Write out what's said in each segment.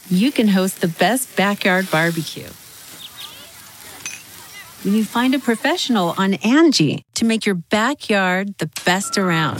you can host the best backyard barbecue. When you find a professional on Angie to make your backyard the best around.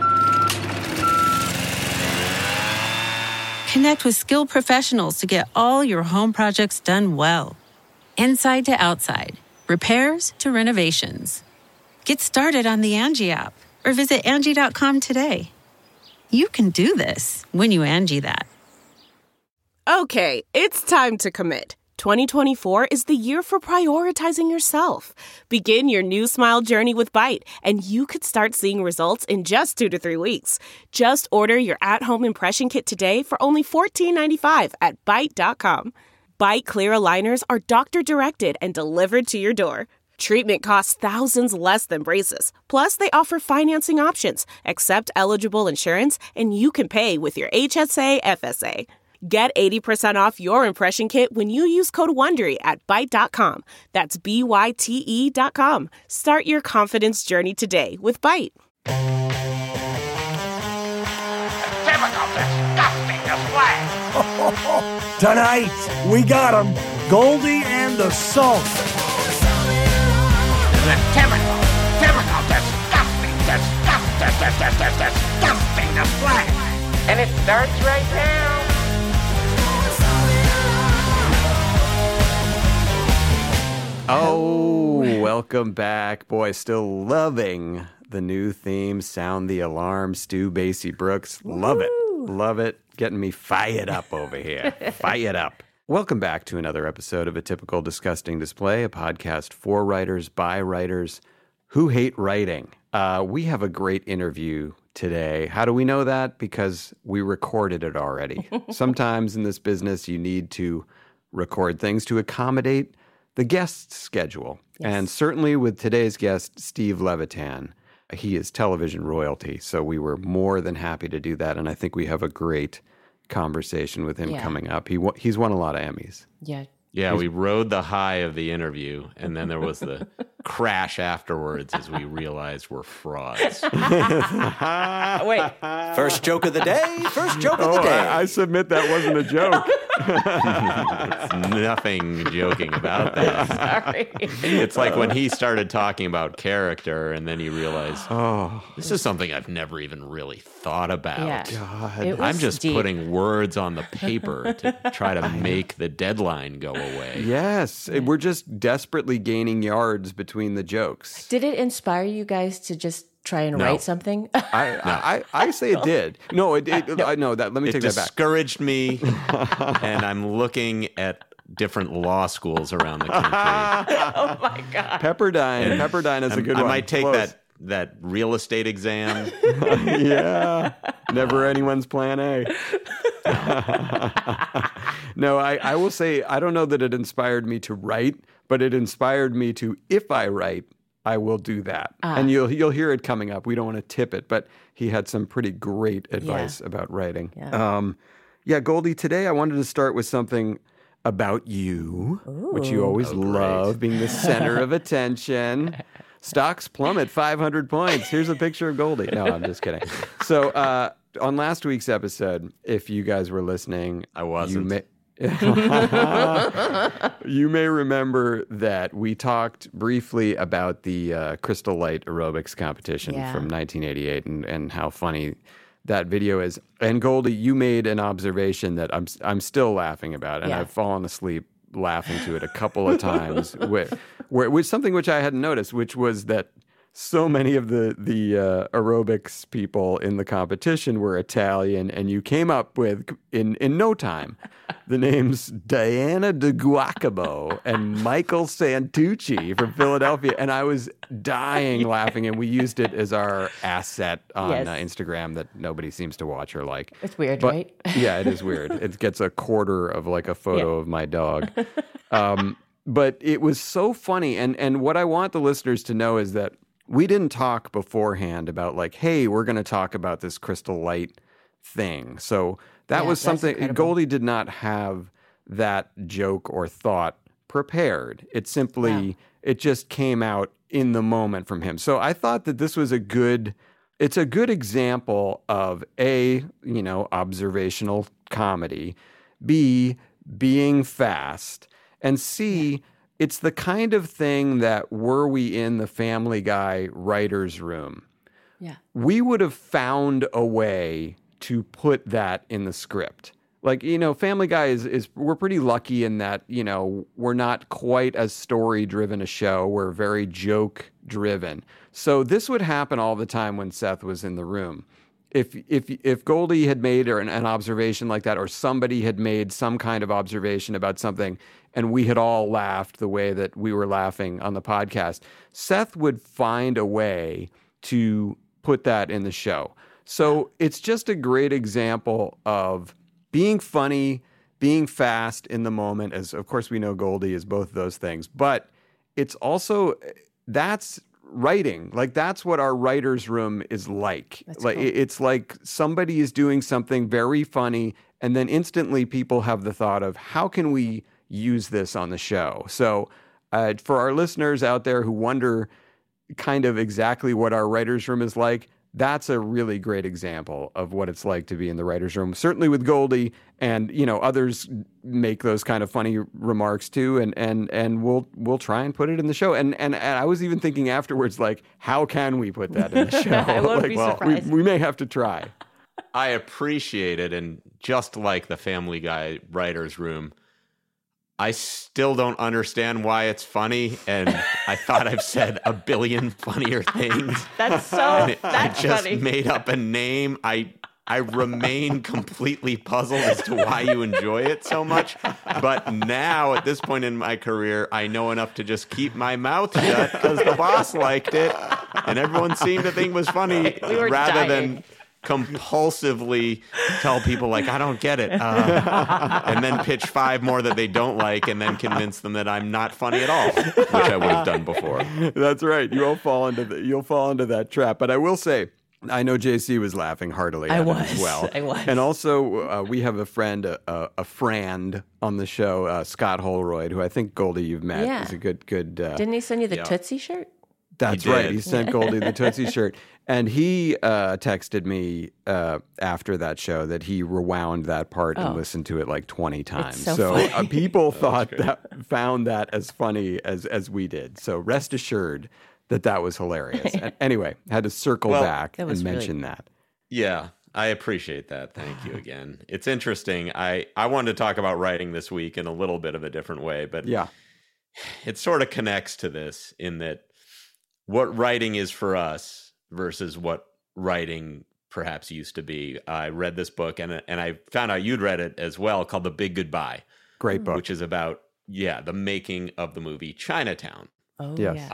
Connect with skilled professionals to get all your home projects done well. Inside to outside, repairs to renovations. Get started on the Angie app or visit Angie.com today. You can do this when you Angie that. Okay, it's time to commit. 2024 is the year for prioritizing yourself. Begin your new smile journey with Byte, and you could start seeing results in just 2 to 3 weeks. Just order your at-home impression kit today for only $14.95 at Byte.com. Byte Clear aligners are doctor-directed and delivered to your door. Treatment costs thousands less than braces. Plus, they offer financing options, accept eligible insurance, and you can pay with your HSA FSA. Get 80% off your impression kit when you use code WONDERY at Byte.com. That's BYTE.com. Start your confidence journey today with Byte. Typical disgusting display. Tonight, we got 'em. Goldie and the Salt. The typical disgusting display. And it starts right now. Oh, welcome back. Boy, still loving the new theme, Sound the Alarm, Stu Basie Brooks. Love it. Love it. Getting me fired up over here. Fired up. Welcome back to another episode of A Typical Disgusting Display, a podcast for writers, by writers who hate writing. We have a great interview today. How do we know that? Because we recorded it already. Sometimes in this business, you need to record things to accommodate the guest's schedule. Yes. And certainly with today's guest, Steve Levitan, he is television royalty. So we were more than happy to do that. And I think we have a great conversation with him coming up. He's won a lot of Emmys. Yeah, we rode the high of the interview, and then there was the crash afterwards as we realized we're frauds. Wait. First joke of the day. First joke of the day. I submit that wasn't a joke. It's nothing joking about that. Sorry. It's like when he started talking about character, and then you realize, this is something I've never even really thought about. Yeah. God. I'm just deep. putting words on the paper to try to make the deadline go away. Yes, we're just desperately gaining yards between the jokes. Did it inspire you guys to just try and write something? I say it did. No, let me take that back. It discouraged me, and I'm looking at different law schools around the country. Oh my God. Pepperdine is a good one. I might take Close. that real estate exam. Yeah, never anyone's plan A. No, I will say, I don't know that it inspired me to write, but it inspired me to, if I write, I will do that. And you'll hear it coming up. We don't want to tip it, but he had some pretty great advice about writing. Yeah. Goldie, today I wanted to start with something about you, which you always love, being the center of attention. Stocks plummet 500 points. Here's a picture of Goldie. No, I'm just kidding. So on last week's episode, if you guys were listening, I wasn't. You may remember that we talked briefly about the Crystal Light aerobics competition from 1988 and how funny that video is. And Goldie, you made an observation that I'm still laughing about, and I've fallen asleep laughing to it a couple of times. With something which I hadn't noticed, which was that so many of the aerobics people in the competition were Italian, and you came up with, in no time, the names Diana DeGuacabo and Michael Santucci from Philadelphia, and I was dying laughing, and we used it as our asset on Instagram that nobody seems to watch or like. It's weird, right? Yeah, it is weird. It gets a quarter of like a photo of my dog. But it was so funny, and what I want the listeners to know is that we didn't talk beforehand about like, hey, we're going to talk about this Crystal Light thing. So that was something, incredible. Goldie did not have that joke or thought prepared. It simply, it just came out in the moment from him. So I thought that this was it's a good example of observational comedy. B, being fast, and C, it's the kind of thing that were we in the Family Guy writer's room, we would have found a way to put that in the script. Like, Family Guy is we're pretty lucky in that, we're not quite as story-driven a show. We're very joke-driven. So this would happen all the time when Seth was in the room. If Goldie had made an observation like that, or somebody had made some kind of observation about something, and we had all laughed the way that we were laughing on the podcast, Seth would find a way to put that in the show. So it's just a great example of being funny, being fast in the moment, as of course we know Goldie is both of those things, but it's also, that's writing. Like, that's what our writer's room is like. Like, cool. It's like somebody is doing something very funny, and then instantly people have the thought of, how can we use this on the show? So for our listeners out there who wonder kind of exactly what our writer's room is like, that's a really great example of what it's like to be in the writer's room. Certainly with Goldie, and others make those kind of funny remarks too, and we'll try and put it in the show. And I was even thinking afterwards, like, how can we put that in the show? I won't be surprised. We may have to try. I appreciate it, and just like the Family Guy writer's room, I still don't understand why it's funny, and I thought I've said a billion funnier things. That's I just funny. made up a name. I remain completely puzzled as to why you enjoy it so much. But now, at this point in my career, I know enough to just keep my mouth shut because the boss liked it, and everyone seemed to think it was funny, rather than compulsively tell people, like, I don't get it, and then pitch 5 more that they don't like, and then convince them that I'm not funny at all, which I would have done before. That's right. You'll fall into that trap. But I will say, I know JC was laughing heartily at it as well. I was. And also, we have a friend, a friend on the show, Scott Holroyd, who I think, Goldie, you've met. Yeah. He's a good. Didn't he send you the Tootsie shirt? That's right. He sent Goldie the Tootsie shirt. And he texted me after that show that he rewound that part and listened to it like 20 times. So people found that as funny as we did. So rest assured that was hilarious. And anyway, had to circle back and mention that. Yeah, I appreciate that. Thank you again. It's interesting. I wanted to talk about writing this week in a little bit of a different way, but it sort of connects to this in that what writing is for us versus what writing perhaps used to be. I read this book, and I found out you'd read it as well, called The Big Goodbye. Great book. Which is about, the making of the movie Chinatown. Oh, yes.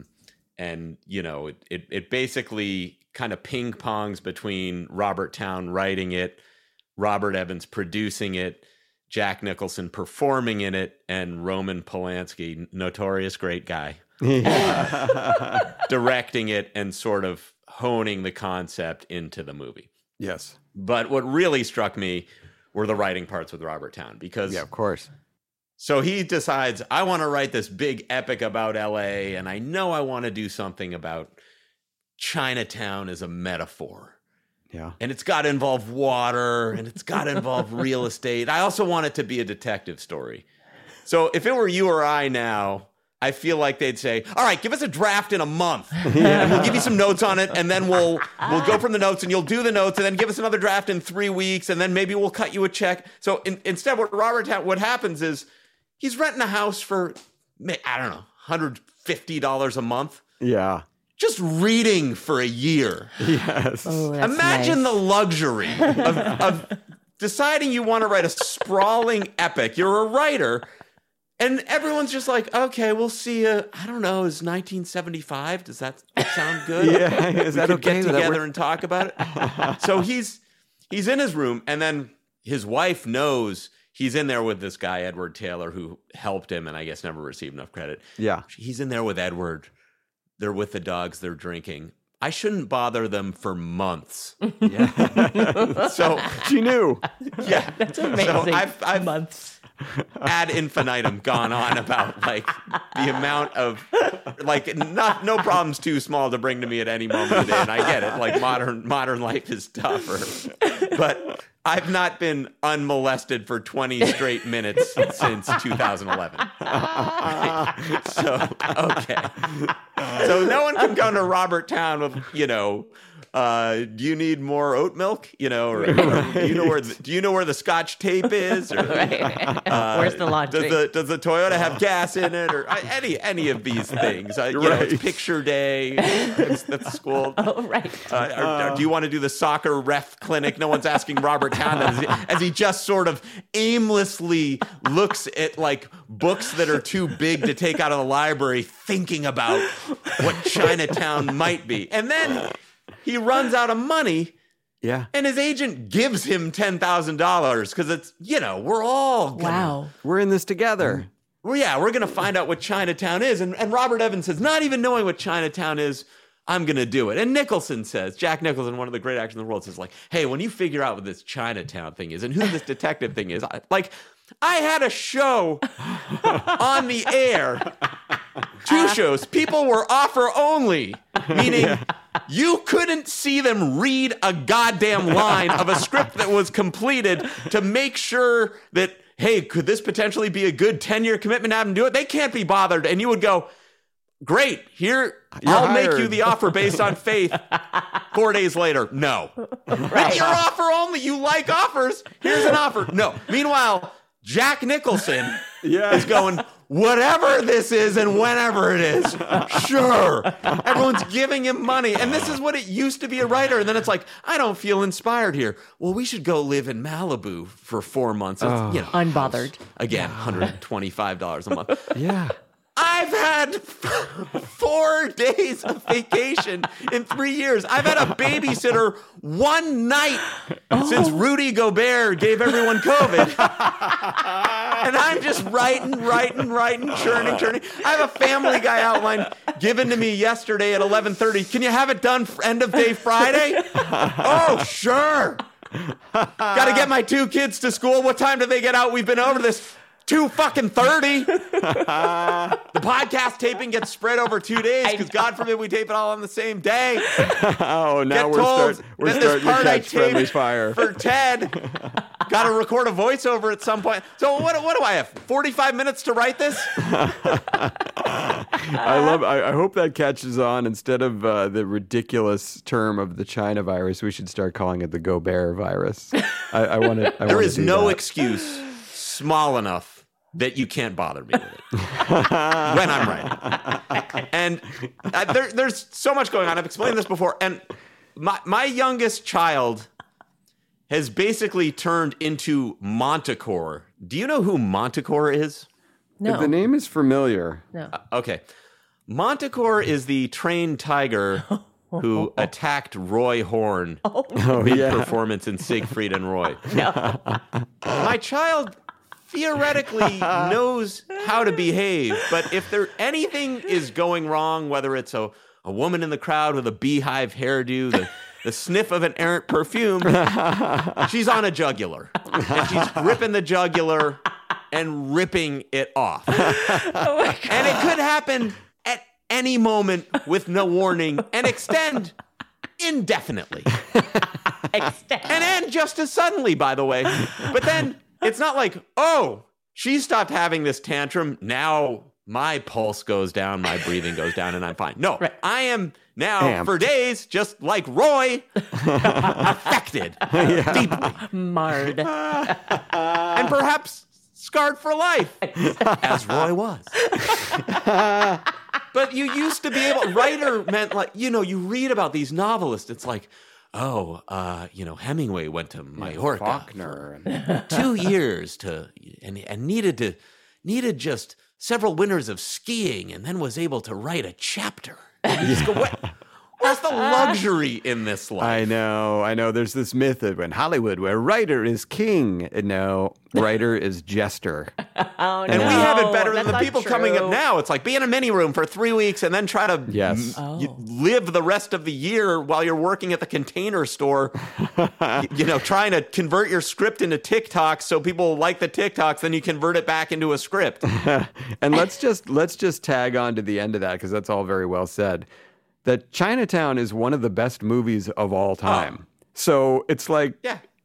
And, it basically kind of ping-pongs between Robert Towne writing it, Robert Evans producing it, Jack Nicholson performing in it, and Roman Polanski, notorious great guy, directing it and sort of honing the concept into the movie. Yes. But what really struck me were the writing parts with Robert Towne, because of course. So he decides, I want to write this big epic about LA, and I know I want to do something about Chinatown as a metaphor. Yeah. And it's got to involve water, and it's got to involve real estate. I also want it to be a detective story. So if it were you or I now, I feel like they'd say, all right, give us a draft in a month, and we'll give you some notes on it, and then we'll go from the notes, and you'll do the notes, and then give us another draft in 3 weeks, and then maybe we'll cut you a check. So instead, what happens is he's renting a house for, I don't know, $150 a month. Yeah. Just reading for a year. Yes. Oh, that's Imagine nice. the luxury of deciding you want to write a sprawling epic. You're a writer. And everyone's just like, okay, we'll see you. I don't know, is 1975? Does that sound good? Yeah, is that okay? Get together and talk about it. So he's in his room, and then his wife knows he's in there with this guy, Edward Taylor, who helped him and I guess never received enough credit. Yeah. He's in there with Edward. They're with the dogs. They're drinking. I shouldn't bother them for months. Yeah. So she knew. Yeah, that's amazing. So I've months. ad infinitum gone on about like the amount of like no problem's too small to bring to me at any moment of the day, and I get it. Like modern life is tougher, but I've not been unmolested for 20 straight minutes since 2011. So, okay. So no one can come to Robert Town with, do you need more oat milk? Or do you know where the Scotch tape is? Or, Where's the laundry? Does the Toyota have gas in it? Or any of these things? It's picture day at school. Oh, right. Do you want to do the soccer ref clinic? No one's asking Robert Town as he just sort of aimlessly looks at like books that are too big to take out of the library, thinking about what Chinatown might be. And then he runs out of money. Yeah. And his agent gives him $10,000 because it's, we're all we're in this together. We're going to find out what Chinatown is. And Robert Evans says, not even knowing what Chinatown is, I'm going to do it. And Nicholson says, Jack Nicholson, one of the great actors in the world, says like, hey, when you figure out what this Chinatown thing is and who this detective thing is, I had a show on the air, 2 shows. People were offer only, meaning you couldn't see them read a goddamn line of a script that was completed to make sure that, hey, could this potentially be a good 10-year commitment to have them do it? They can't be bothered. And you would go, great, I'll make you the offer based on faith. 4 days later, no. Right. Your offer only. You like offers. Here's an offer. No. Meanwhile, Jack Nicholson is going, whatever this is and whenever it is, sure. Everyone's giving him money. And this is what it used to be a writer. And then it's like, I don't feel inspired here. Well, we should go live in Malibu for 4 months. Unbothered. Again, $125 a month. Yeah. I've had 4 days of vacation in 3 years. I've had a babysitter one night since Rudy Gobert gave everyone COVID. And I'm just writing, churning. I have a Family Guy outline given to me yesterday at 11:30. Can you have it done end of day Friday? Oh, sure. Got to get my 2 kids to school. What time do they get out? We've been over this. 2:30. The podcast taping gets spread over 2 days because God forbid we tape it all on the same day. Oh, now we're starting to catch friendly fire. For Ted, got to record a voiceover at some point. So what do I have? 45 minutes to write this? I hope that catches on. Instead of the ridiculous term of the China virus, we should start calling it the Gobert virus. There is no excuse small enough that you can't bother me with it when I'm writing. And there's so much going on. I've explained this before. And my youngest child has basically turned into Montecore. Do you know who Montecore is? No. The name is familiar. No. Okay. Montecore is the trained tiger who attacked Roy Horn mid-performance in Siegfried and Roy. No. My child theoretically knows how to behave, but if anything is going wrong, whether it's a woman in the crowd with a beehive hairdo, the sniff of an errant perfume, she's on a jugular. And she's gripping the jugular and ripping it off. Oh my God. And it could happen at any moment with no warning and extend indefinitely. And end just as suddenly, by the way. But then it's not like, oh, she stopped having this tantrum. Now my pulse goes down, my breathing goes down, and I'm fine. No, right. I am now for days, just like Roy, affected, deeply. Marred. And perhaps scarred for life, as Roy was. But you used to be able, writer meant like, you read about these novelists, it's like, Hemingway went to Majorca Faulkner for 2 years and needed just several winters of skiing and then was able to write a chapter. You just go, where's the luxury in this life? I know. There's this myth of in Hollywood where writer is king. No, writer is jester. Oh, and we have it better than the people coming up now. It's like be in a mini room for 3 weeks and then try to live the rest of the year while you're working at the Container Store, trying to convert your script into TikToks so people like the TikToks, then you convert it back into a script. And let's just tag on to the end of that because that's all very well said. That Chinatown is one of the best movies of all time. So it's like,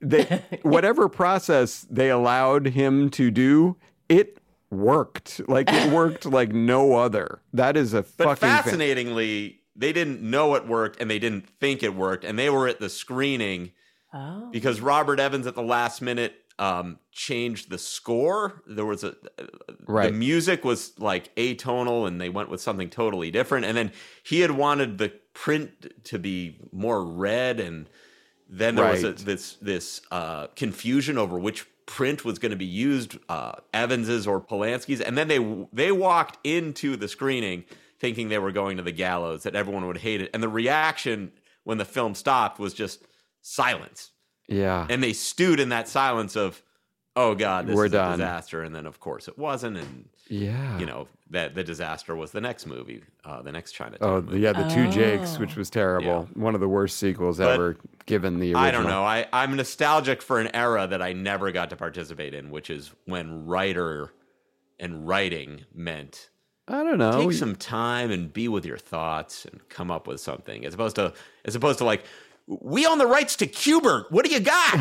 whatever process they allowed him to do, it worked. Like, it worked like no other. That is a But fucking fascinatingly, they didn't know it worked and they didn't think it worked. And they were at the screening because Robert Evans at the last minute changed the score. There was the music was like atonal and they went with something totally different. And then he had wanted the print to be more red, and then there was this confusion over which print was going to be used, Evans's or Polanski's. And then they walked into the screening thinking they were going to the gallows, that everyone would hate it. And the reaction when the film stopped was just silence. Yeah. And they stewed in that silence of, oh God, this is done. a disaster. And then of course it wasn't. And that the disaster was the next movie, the next Chinatown movie. The Two Jakes, which was terrible. Yeah. One of the worst sequels ever given the original. I don't know. I'm nostalgic for an era that I never got to participate in, which is when writer and writing meant, I don't know, take some time and be with your thoughts and come up with something, as opposed to like, we own the rights to Q*bert. What do you got?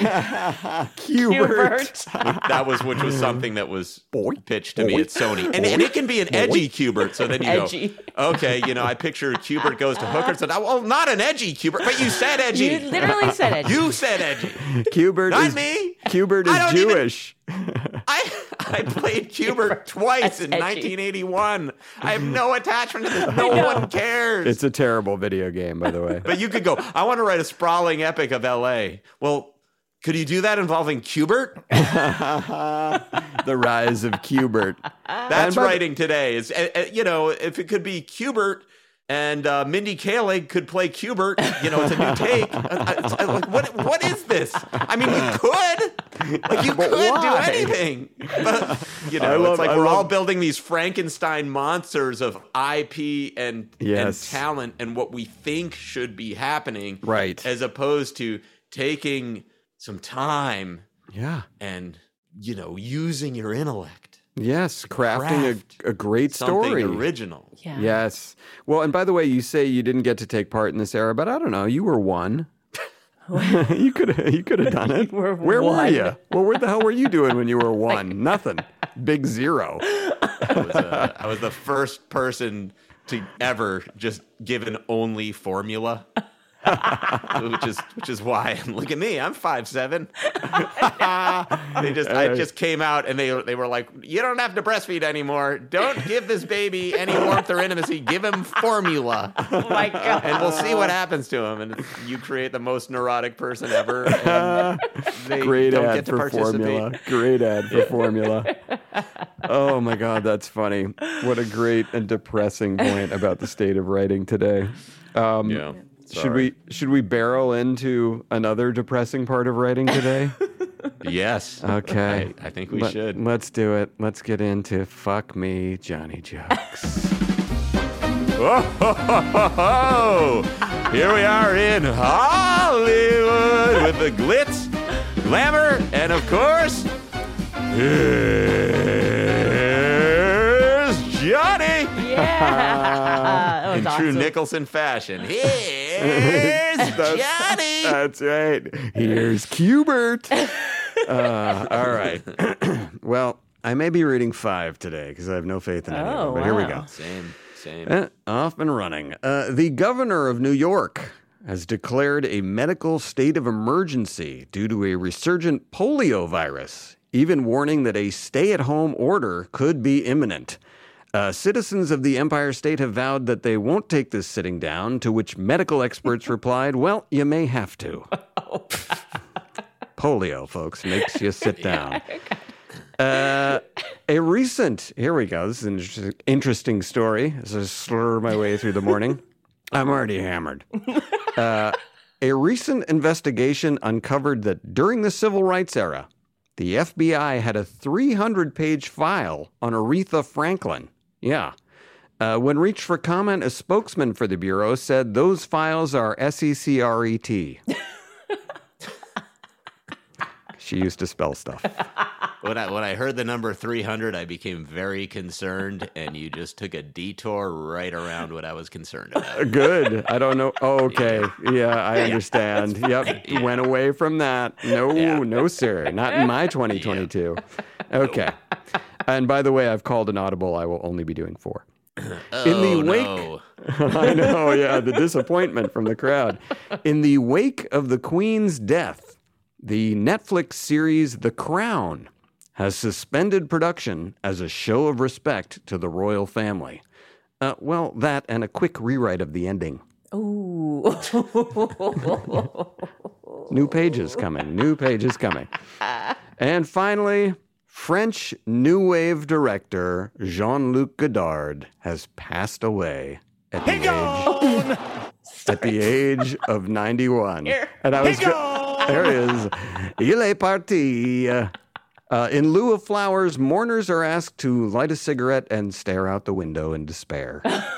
Q*bert. Which was something that was pitched to me at Sony. And it can be an edgy Q*bert. So then you go, okay, I picture Q*bert goes to Hooker and said, well, not an edgy Q*bert, but you said edgy. You literally said edgy. You said edgy. Q*bert not is me. Q*bert is Jewish. I played Q*bert twice in 1981. I have no attachment to this. No one cares. It's a terrible video game, by the way. But you could go, I want to write a sprawling epic of L.A. Well, could you do that involving Q*bert? The rise of Q*bert. That's writing today. Is if it could be Q*bert and Mindy Kaling could play Q*bert, it's a new take. What is this? I mean, you could. Like, you could do anything. But, we're all building these Frankenstein monsters of IP and talent and what we think should be happening. Right. As opposed to taking some time. Yeah. And, using your intellect. Yes, crafting a great story. Something original. Yeah. Yes. Well, and by the way, you say you didn't get to take part in this era, but I don't know. You were one. You could have done it. Where were you? Well, where the hell were you doing when you were one? Nothing. Big zero. I was the first person to ever just give an only formula. which is why, look at me, I'm 5'7". I just came out and they were like, you don't have to breastfeed anymore. Don't give this baby any warmth or intimacy. Give him formula. Oh my God. And we'll see what happens to him. And you create the most neurotic person ever. And they Great don't ad get to for participate. formula. Great ad for formula. Oh my God, that's funny. What a great and depressing point about the state of writing today. Should we barrel into another depressing part of writing today? Yes. Okay. I think we should. Let's do it. Let's get into Fuck Me, Johnny Jokes. Oh, here we are in Hollywood with the glitz, glamour, and of course, here's Johnny. Yeah. In true Nicholson fashion. Here's Johnny. That's right. Here's Q*bert. All right. Well, I may be reading 5 today because I have no faith in anyone. But here we go. Same. Off and running. The governor of New York has declared a medical state of emergency due to a resurgent polio virus, even warning that a stay-at-home order could be imminent. Citizens of the Empire State have vowed that they won't take this sitting down, to which medical experts replied, well, you may have to. Polio, folks, makes you sit down. Here we go, this is an interesting story as I slur my way through the morning. I'm already hammered. A recent investigation uncovered that during the Civil Rights era, the FBI had a 300-page file on Aretha Franklin. Yeah. When reached for comment, a spokesman for the Bureau said those files are SECRET. She used to spell stuff. When I heard the number 300, I became very concerned, and you just took a detour right around what I was concerned about. Good. I don't know. Oh, okay. Yeah, I understand. Yep. You went away from that. No, sir. Not in my 2022. Okay. And by the way, I've called an audible. I will only be doing 4. In the wake, no. I know, yeah, the disappointment from the crowd. In the wake of the Queen's death, the Netflix series The Crown has suspended production as a show of respect to the royal family. Well, that and a quick rewrite of the ending. Ooh. New pages coming. And finally, French New Wave director Jean-Luc Godard has passed away at the age of 91. And I was there he is. Il est parti. In lieu of flowers, mourners are asked to light a cigarette and stare out the window in despair.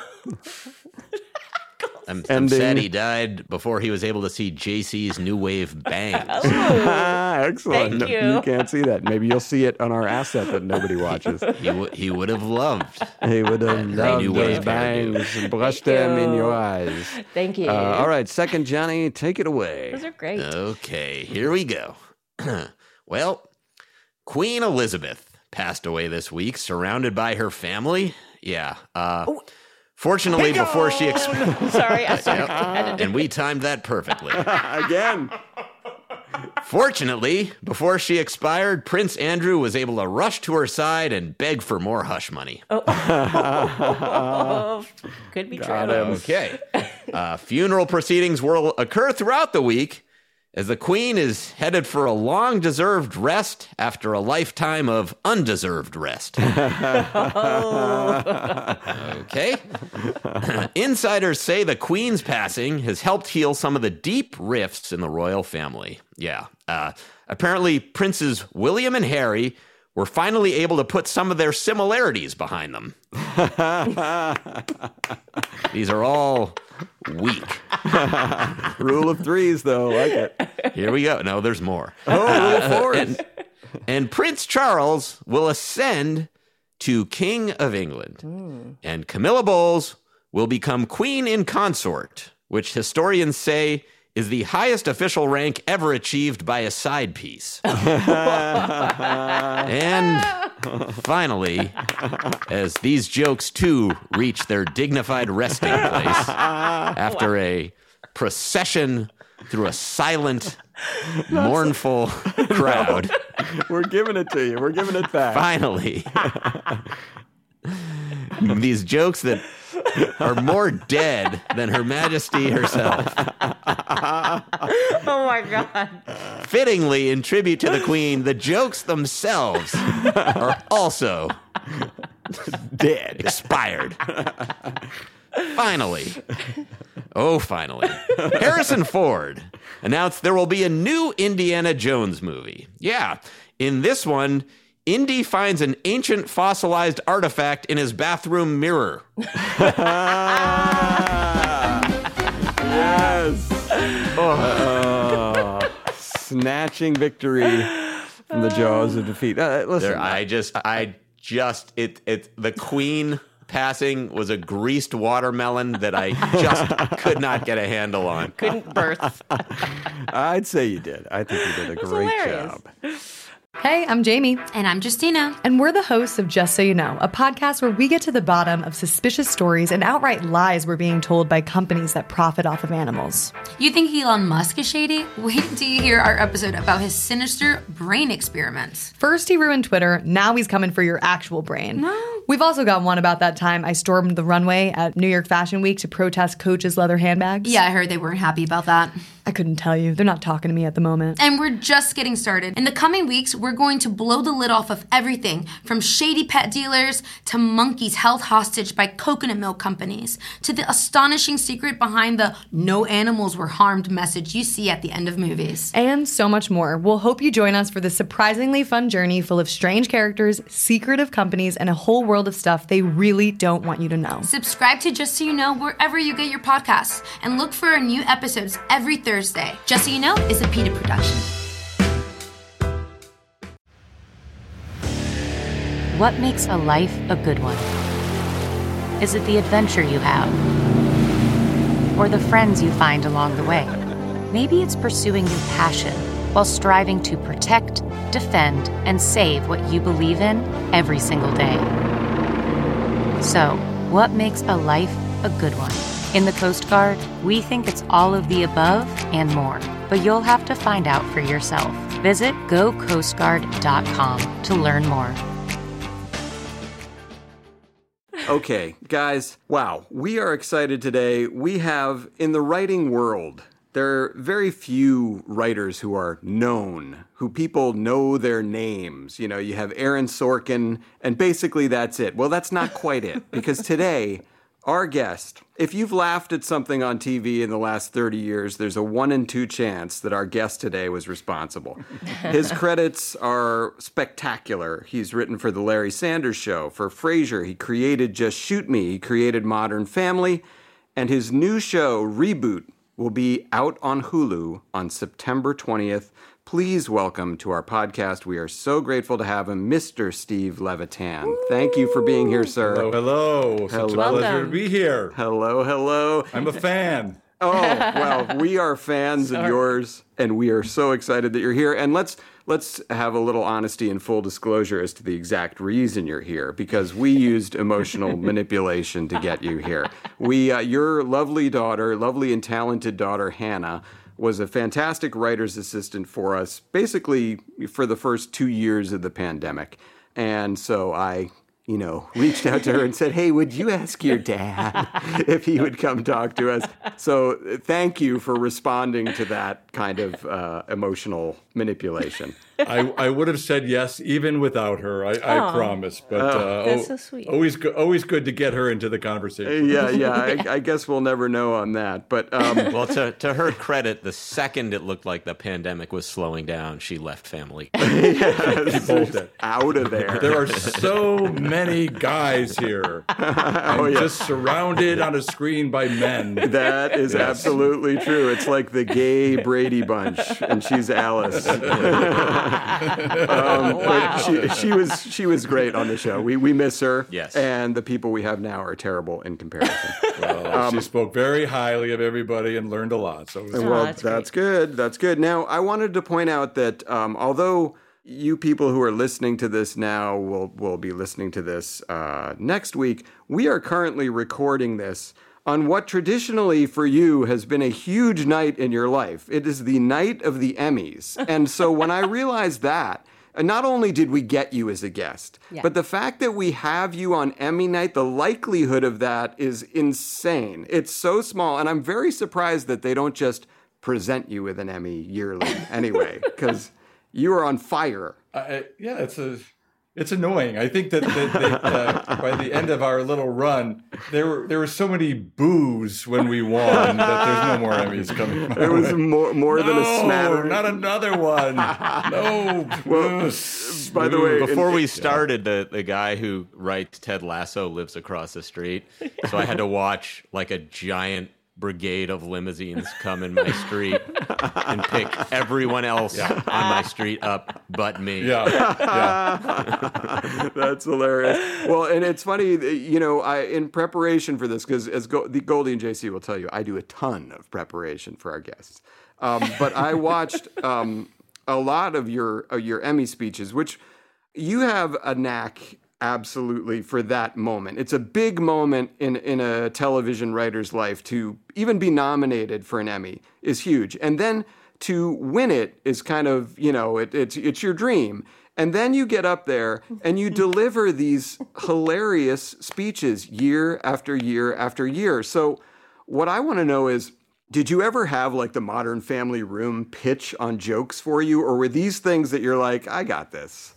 I'm sad he died before he was able to see JC's New Wave bangs. Excellent. Thank you. You can't see that. Maybe you'll see it on our asset that nobody watches. He would have loved. He would have loved New those Wave bangs and brushed them in your eyes. Thank you. All right, second Johnny, take it away. Those are great. Okay, here we go. Well, Queen Elizabeth passed away this week, surrounded by her family. Yeah. Fortunately, before she Sorry. and we timed that perfectly. Again. Fortunately, before she expired, Prince Andrew was able to rush to her side and beg for more hush money. Could be true. Okay. Funeral proceedings will occur throughout the week as the Queen is headed for a long-deserved rest after a lifetime of undeserved rest. Okay. Insiders say the Queen's passing has helped heal some of the deep rifts in the royal family. Yeah. Apparently, Princes William and Harry were finally able to put some of their similarities behind them. These are all weak. Rule of threes, though. Like it. Here we go. No, there's more. Rule of fours. And Prince Charles will ascend to King of England. And Camilla Bowles will become Queen in Consort, which historians say is the highest official rank ever achieved by a side piece. And finally, as these jokes too reach their dignified resting place after a procession through a silent, mournful crowd. We're giving it to you. We're giving it back. Finally, these jokes that are more dead than Her Majesty herself. Oh my God. Fittingly, in tribute to the Queen, the jokes themselves are also Dead. expired. Finally, Harrison Ford announced there will be a new Indiana Jones movie. Yeah, in this one, Indy finds an ancient fossilized artifact in his bathroom mirror. Yes. Snatching victory from the jaws of defeat. Listen, The Queen passing was a greased watermelon that I just could not get a handle on. Couldn't birth. I'd say you did. I think you did a great hilarious. job. Hey, I'm Jamie. And I'm Justina. And we're the hosts of Just So You Know, a podcast where we get to the bottom of suspicious stories and outright lies we're being told by companies that profit off of animals. You think Elon Musk is shady? Wait till you hear our episode about his sinister brain experiments. First he ruined Twitter, now he's coming for your actual brain. No. We've also got one about that time I stormed the runway at New York Fashion Week to protest Coach's leather handbags. Yeah, I heard they weren't happy about that. I couldn't tell you. They're not talking to me at the moment. And we're just getting started. In the coming weeks, we're going to blow the lid off of everything from shady pet dealers to monkeys held hostage by coconut milk companies to the astonishing secret behind the "no animals were harmed" message you see at the end of movies. And so much more. We'll hope you join us for this surprisingly fun journey full of strange characters, secretive companies, and a whole world of stuff they really don't want you to know. Subscribe to Just So You Know wherever you get your podcasts and look for our new episodes every Thursday. Just So You Know is a PETA production. What makes a life a good one? Is it the adventure you have? Or the friends you find along the way? Maybe it's pursuing your passion while striving to protect, defend, and save what you believe in every single day. So, what makes a life a good one? In the Coast Guard, we think it's all of the above and more, but you'll have to find out for yourself. Visit gocoastguard.com to learn more. Okay, guys, wow, we are excited today. We have, in the writing world, there are very few writers who are known, who people know their names. You know, you have Aaron Sorkin, and basically that's it. Well, that's not quite it, because today, our guest, if you've laughed at something on TV in the last 30 years, there's a 1 in 2 chance that our guest today was responsible. His credits are spectacular. He's written for The Larry Sanders Show, for Frasier. He created Just Shoot Me. He created Modern Family. And his new show, Reboot, will be out on Hulu on September 20th. Please welcome to our podcast. We are so grateful to have him, Mr. Steve Levitan. Thank you for being here, sir. Hello. Such a pleasure to be here. Hello. I'm a fan. Oh, well, we are fans of yours, and we are so excited that you're here. And let's have a little honesty and full disclosure as to the exact reason you're here, because we used emotional manipulation to get you here. Your lovely and talented daughter, Hannah, was a fantastic writer's assistant for us, basically for the first 2 years of the pandemic. And so I, reached out to her and said, hey, would you ask your dad if he would come talk to us? So thank you for responding to that kind of emotional manipulation. I would have said yes, even without her. I promise. But that's so sweet. Always good to get her into the conversation. Yeah. I guess we'll never know on that. But well, to her credit, the second it looked like the pandemic was slowing down, she left family. She bolted out of there. There are so many guys here. I'm just surrounded on a screen by men. That is absolutely true. It's like the gay Brady Bunch, and she's Alice. Wow. She was great on the show. We miss her. Yes. And the people we have now are terrible in comparison. Well, she spoke very highly of everybody and learned a lot. So that's good. That's good. Now, I wanted to point out that although you people who are listening to this now will be listening to this next week, we are currently recording this on what traditionally for you has been a huge night in your life. It is the night of the Emmys. And so when I realized that, not only did we get you as a guest, but the fact that we have you on Emmy night, the likelihood of that is insane. It's so small, and I'm very surprised that they don't just present you with an Emmy yearly anyway, because you are on fire. It's annoying. I think that by the end of our little run, there were so many boos when we won that there's no more Emmys coming. There was more than a smattering. Not another one. No. Well, by the way, before we started, the guy who writes Ted Lasso lives across the street, so I had to watch like a giant brigade of limousines come in my street and pick everyone else on my street up but me. That's hilarious. Well, and it's funny, in preparation for this, because as Goldie and JC will tell you, I do a ton of preparation for our guests. But I watched a lot of your Emmy speeches, which you have a knack absolutely for that moment. It's a big moment in a television writer's life. To even be nominated for an Emmy is huge. And then to win it is kind of, it's your dream. And then you get up there and you deliver these hilarious speeches year after year after year. So what I want to know is, did you ever have like the Modern Family room pitch on jokes for you? Or were these things that you're like, I got this?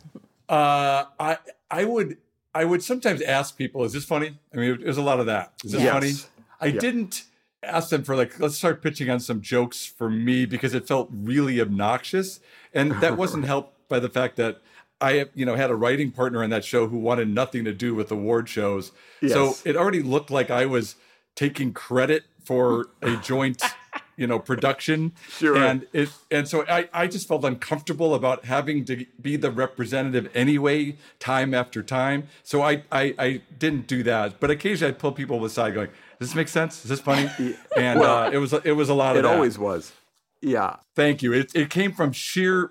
I would sometimes ask people, is this funny? I mean, there's a lot of that. Is this funny? I didn't ask them for let's start pitching on some jokes for me, because it felt really obnoxious. And that wasn't helped by the fact that I, had a writing partner on that show who wanted nothing to do with award shows. Yes. So it already looked like I was taking credit for a joint production. Sure. And so I just felt uncomfortable about having to be the representative anyway, time after time. So I didn't do that. But occasionally I'd pull people aside going, does this make sense? Is this funny? And it was a lot of that. It always was. Yeah. Thank you. It came from sheer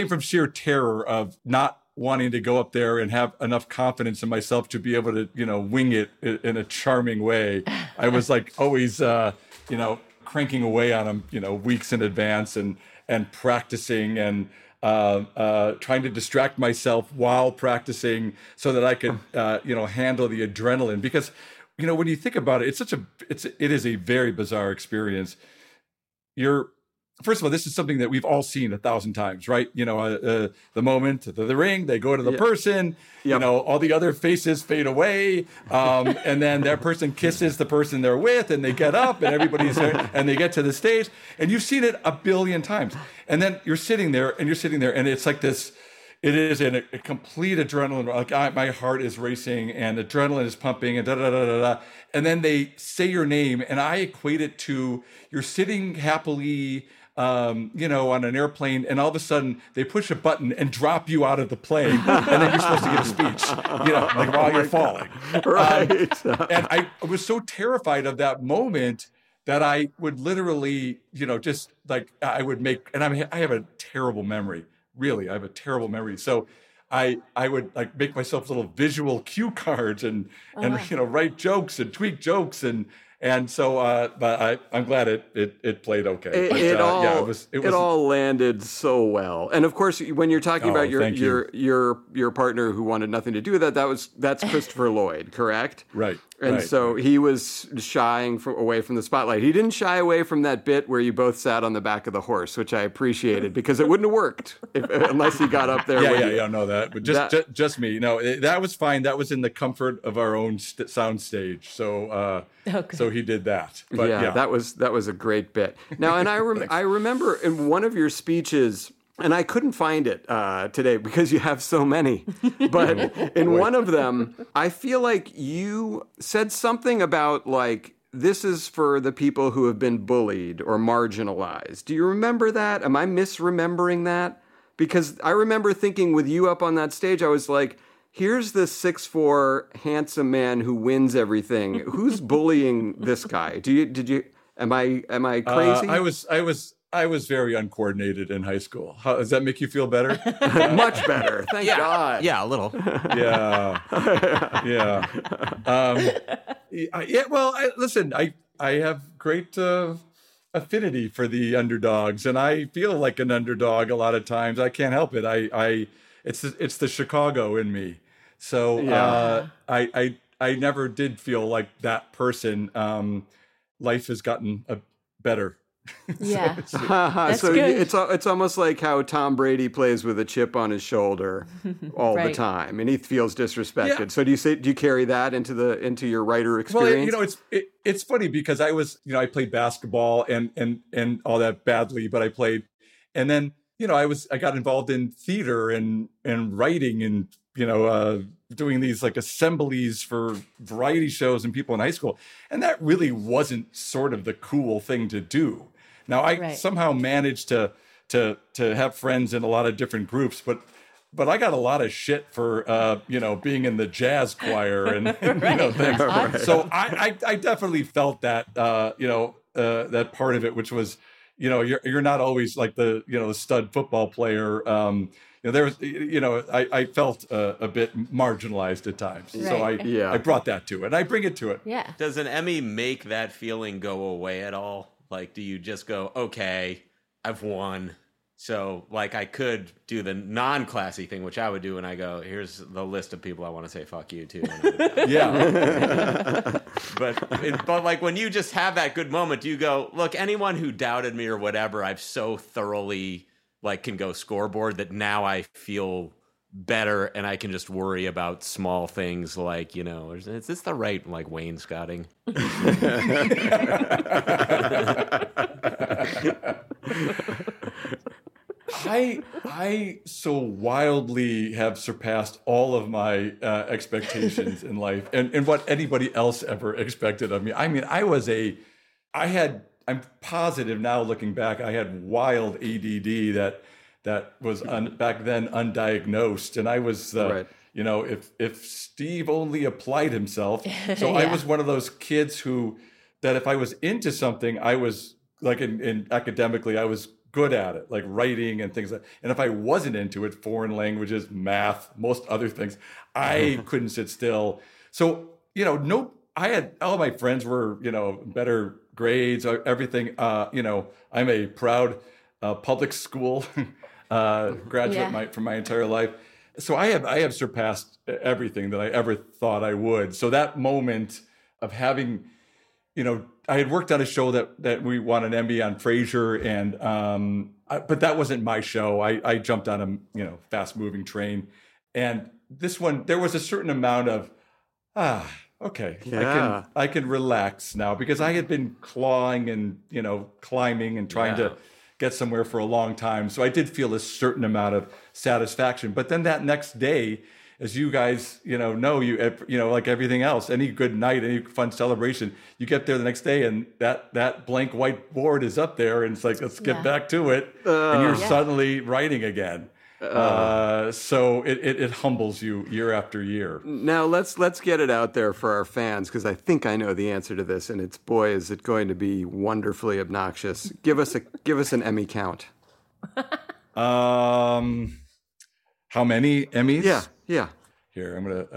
terror of not wanting to go up there and have enough confidence in myself to be able to, wing it in a charming way. I was like always, cranking away on them, weeks in advance and practicing and trying to distract myself while practicing so that I could, handle the adrenaline. Because, when you think about it, it is a very bizarre experience. First of all, this is something that we've all seen 1,000 times, right? The moment, the ring, they go to the person, all the other faces fade away. And then that person kisses the person they're with and they get up and everybody's there and they get to the stage. And you've seen it 1 billion times. And then you're sitting there and it's like this, it is a complete adrenaline. Like my heart is racing and adrenaline is pumping and da-da-da-da-da. And then they say your name and I equate it to you're sitting happily on an airplane, and all of a sudden they push a button and drop you out of the plane, and then you're supposed to give a speech, while you're falling. Right. And I was so terrified of that moment that I would literally, just like I would make, and I have a terrible memory. Really, I have a terrible memory. So I would like make myself little visual cue cards and write jokes and tweak jokes and so but I'm glad it played okay. It all landed so well. And of course, when you're talking about your partner who wanted nothing to do with that's Christopher Lloyd, correct? Right. And so he was shying away from the spotlight. He didn't shy away from that bit where you both sat on the back of the horse, which I appreciated because it wouldn't have worked unless he got up there. But just me. No, that was fine. That was in the comfort of our own sound stage. So so he did that. But that was a great bit. Now, and I remember in one of your speeches. And I couldn't find it today because you have so many. But in one of them, I feel like you said something about like, this is for the people who have been bullied or marginalized. Do you remember that? Am I misremembering that? Because I remember thinking with you up on that stage, I was like, here's this 6'4" handsome man who wins everything. Who's bullying this guy? Am I crazy? I was very uncoordinated in high school. Does that make you feel better? Much better. Thank God. Yeah, a little. Yeah. Listen, I have great affinity for the underdogs, and I feel like an underdog a lot of times. I can't help it. It's the Chicago in me. So I never did feel like that person. Life has gotten better. Yeah. That's good. It's almost like how Tom Brady plays with a chip on his shoulder all the time, and he feels disrespected. Yeah. So do you carry that into your writer experience? Well, it's funny because I played basketball and all that badly, but I played, and then I got involved in theater and writing and doing these like assemblies for variety shows and people in high school, and that really wasn't sort of the cool thing to do. Now I somehow managed to have friends in a lot of different groups, but I got a lot of shit for being in the jazz choir and things. Right. So I definitely felt that that part of it, which was you're not always like the the stud football player. There was I felt a bit marginalized at times. Right. So I brought that to it. I bring it to it. Yeah. Does an Emmy make that feeling go away at all? Like, do you just go, okay, I've won. So, like, I could do the non-classy thing, which I would do, and I go, here's the list of people I want to say fuck you to. Yeah. But like, when you just have that good moment, do you go, look, anyone who doubted me or whatever, I've so thoroughly, like, can go scoreboard that now I feel better and I can just worry about small things like, is this the right, like, wainscoting? I so wildly have surpassed all of my expectations in life and what anybody else ever expected of me. I mean, I I'm positive now looking back, I had wild ADD that was back then undiagnosed. And I was, you know, if Steve only applied himself. So I was one of those kids that if I was into something, I was like in academically, I was good at it, like writing and things like that. And if I wasn't into it, foreign languages, math, most other things, I couldn't sit still. So, you know, I had all my friends were, you know, better grades, everything. You know, I'm a proud public school graduate from my entire life. So I have surpassed everything that I ever thought I would. So that moment of having, you know, I had worked on a show that we won an Emmy on Frasier, and but that wasn't my show. I jumped on a, you know, fast moving train, and this one there was a certain amount of okay, I can relax now, because I had been clawing and, you know, climbing and trying to get somewhere for a long time. So I did feel a certain amount of satisfaction. But then that next day, as you guys, you know, like everything else, any good night, any fun celebration, you get there the next day and that blank white board is up there, and it's like, let's get back to it. And you're suddenly writing again. So it humbles you year after year. Now let's get it out there for our fans, because I think I know the answer to this, and it's, boy, is it going to be wonderfully obnoxious. Give us an Emmy count. How many Emmys? Yeah. Here, I'm gonna.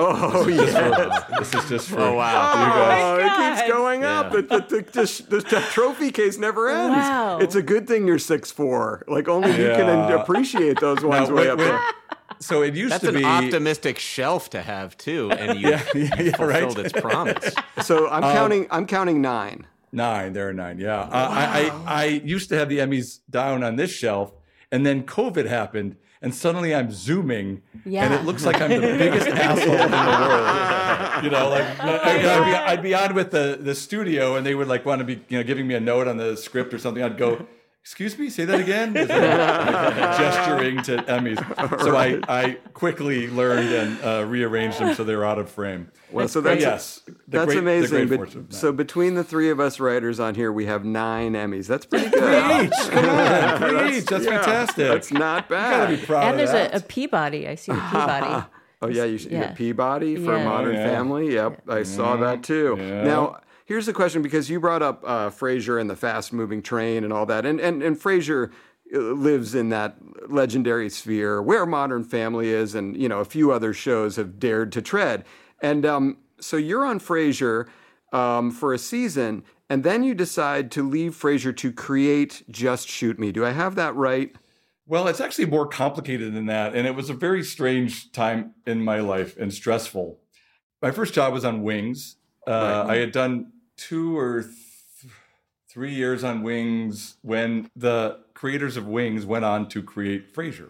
This is just for. Oh wow! You guys. It keeps going up. The trophy case never ends. Wow. It's a good thing you're 6'4". Like only you can appreciate those ones way up there. So it used to be an optimistic shelf to have too, and you fulfilled its promise. So I'm counting 9. 9. There are 9. Yeah. I used to have the Emmys down on this shelf, and then COVID happened. And suddenly I'm Zooming, and it looks like I'm the biggest asshole in the world. You know, like I'd be on with the studio, and they would like want to be, you know, giving me a note on the script or something. I'd go, "Excuse me, say that again." Gesturing to Emmys. So I quickly learned and rearranged them so they're out of frame. Well, so that's amazing. So between the three of us writers on here, we have 9 Emmys. That's pretty good. Come on, preach. That's fantastic. That's not bad. You gotta be proud And of there's that. a Peabody. I see the Peabody. Oh yeah, you get Peabody for Modern Family. Yep, I saw that too. Yeah. Now, here's the question, because you brought up Frasier and the fast-moving train and all that, and Frasier lives in that legendary sphere where Modern Family is, and you know a few other shows have dared to tread. And so you're on Frasier for a season, and then you decide to leave Frasier to create Just Shoot Me. Do I have that right? Well, it's actually more complicated than that, and it was a very strange time in my life and stressful. My first job was on Wings. I had done 2 or 3 years on Wings when the creators of Wings went on to create Frasier.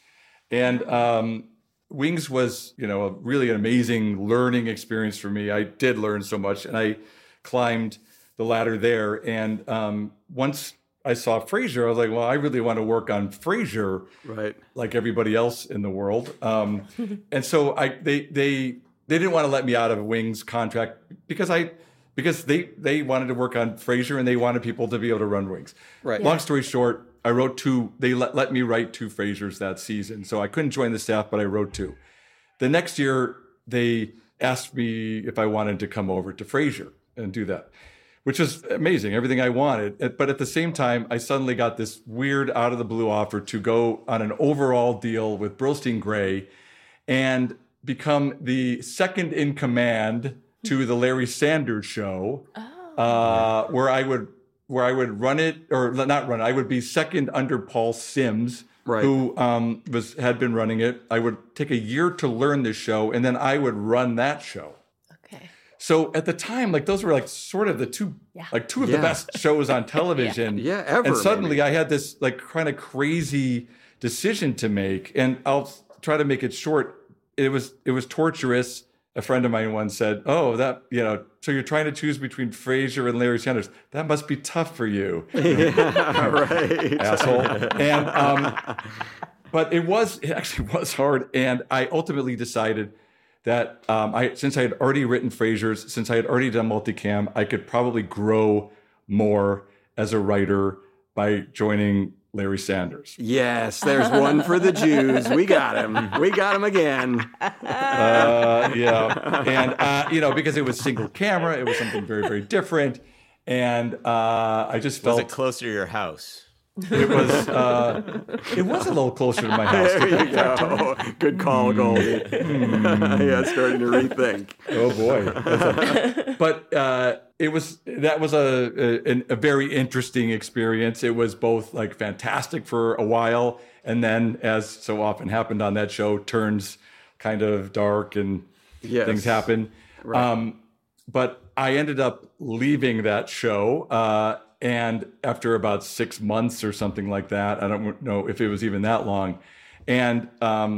And Wings was, you know, really an amazing learning experience for me. I did learn so much, and I climbed the ladder there. And once I saw Frasier, I was like, well, I really want to work on Frasier, right, like everybody else in the world. And so they didn't want to let me out of a Wings contract because they wanted to work on Frasier, and they wanted people to be able to run Wings. Right. Long story short, I wrote 2. They let me write 2 Frasiers that season, so I couldn't join the staff, but I wrote 2. The next year, they asked me if I wanted to come over to Frasier and do that, which was amazing, everything I wanted. But at the same time, I suddenly got this weird out of the blue offer to go on an overall deal with Burlstein Gray and become the second in command to the Larry Sanders Show, where I would run it, or not run it. I would be second under Paul Sims, who had been running it. I would take a year to learn this show, and then I would run that show. Okay. So at the time, like those were like sort of the two of the best shows on television. ever. And suddenly I had this like kind of crazy decision to make, and I'll try to make it short. It was torturous. A friend of mine once said, "Oh, so you're trying to choose between Frasier and Larry Sanders. That must be tough for you." Yeah, right. Asshole. And but it actually was hard. And I ultimately decided that since I had already written Frasier's, since I had already done multicam, I could probably grow more as a writer by joining Larry Sanders. Yes, there's one for the Jews. We got him. We got him again. Yeah. And, because it was single camera, it was something very, very different. And I just felt... Was it closer to your house? It was a little closer to my house. There you go. Good call, Goldie. Yeah, starting to rethink. Oh boy. But that was a very interesting experience. It was both like fantastic for a while, and then, as so often happened on that show, turns kind of dark and things happen. Right. But I ended up leaving that show. And after about 6 months or something like that, I don't know if it was even that long, and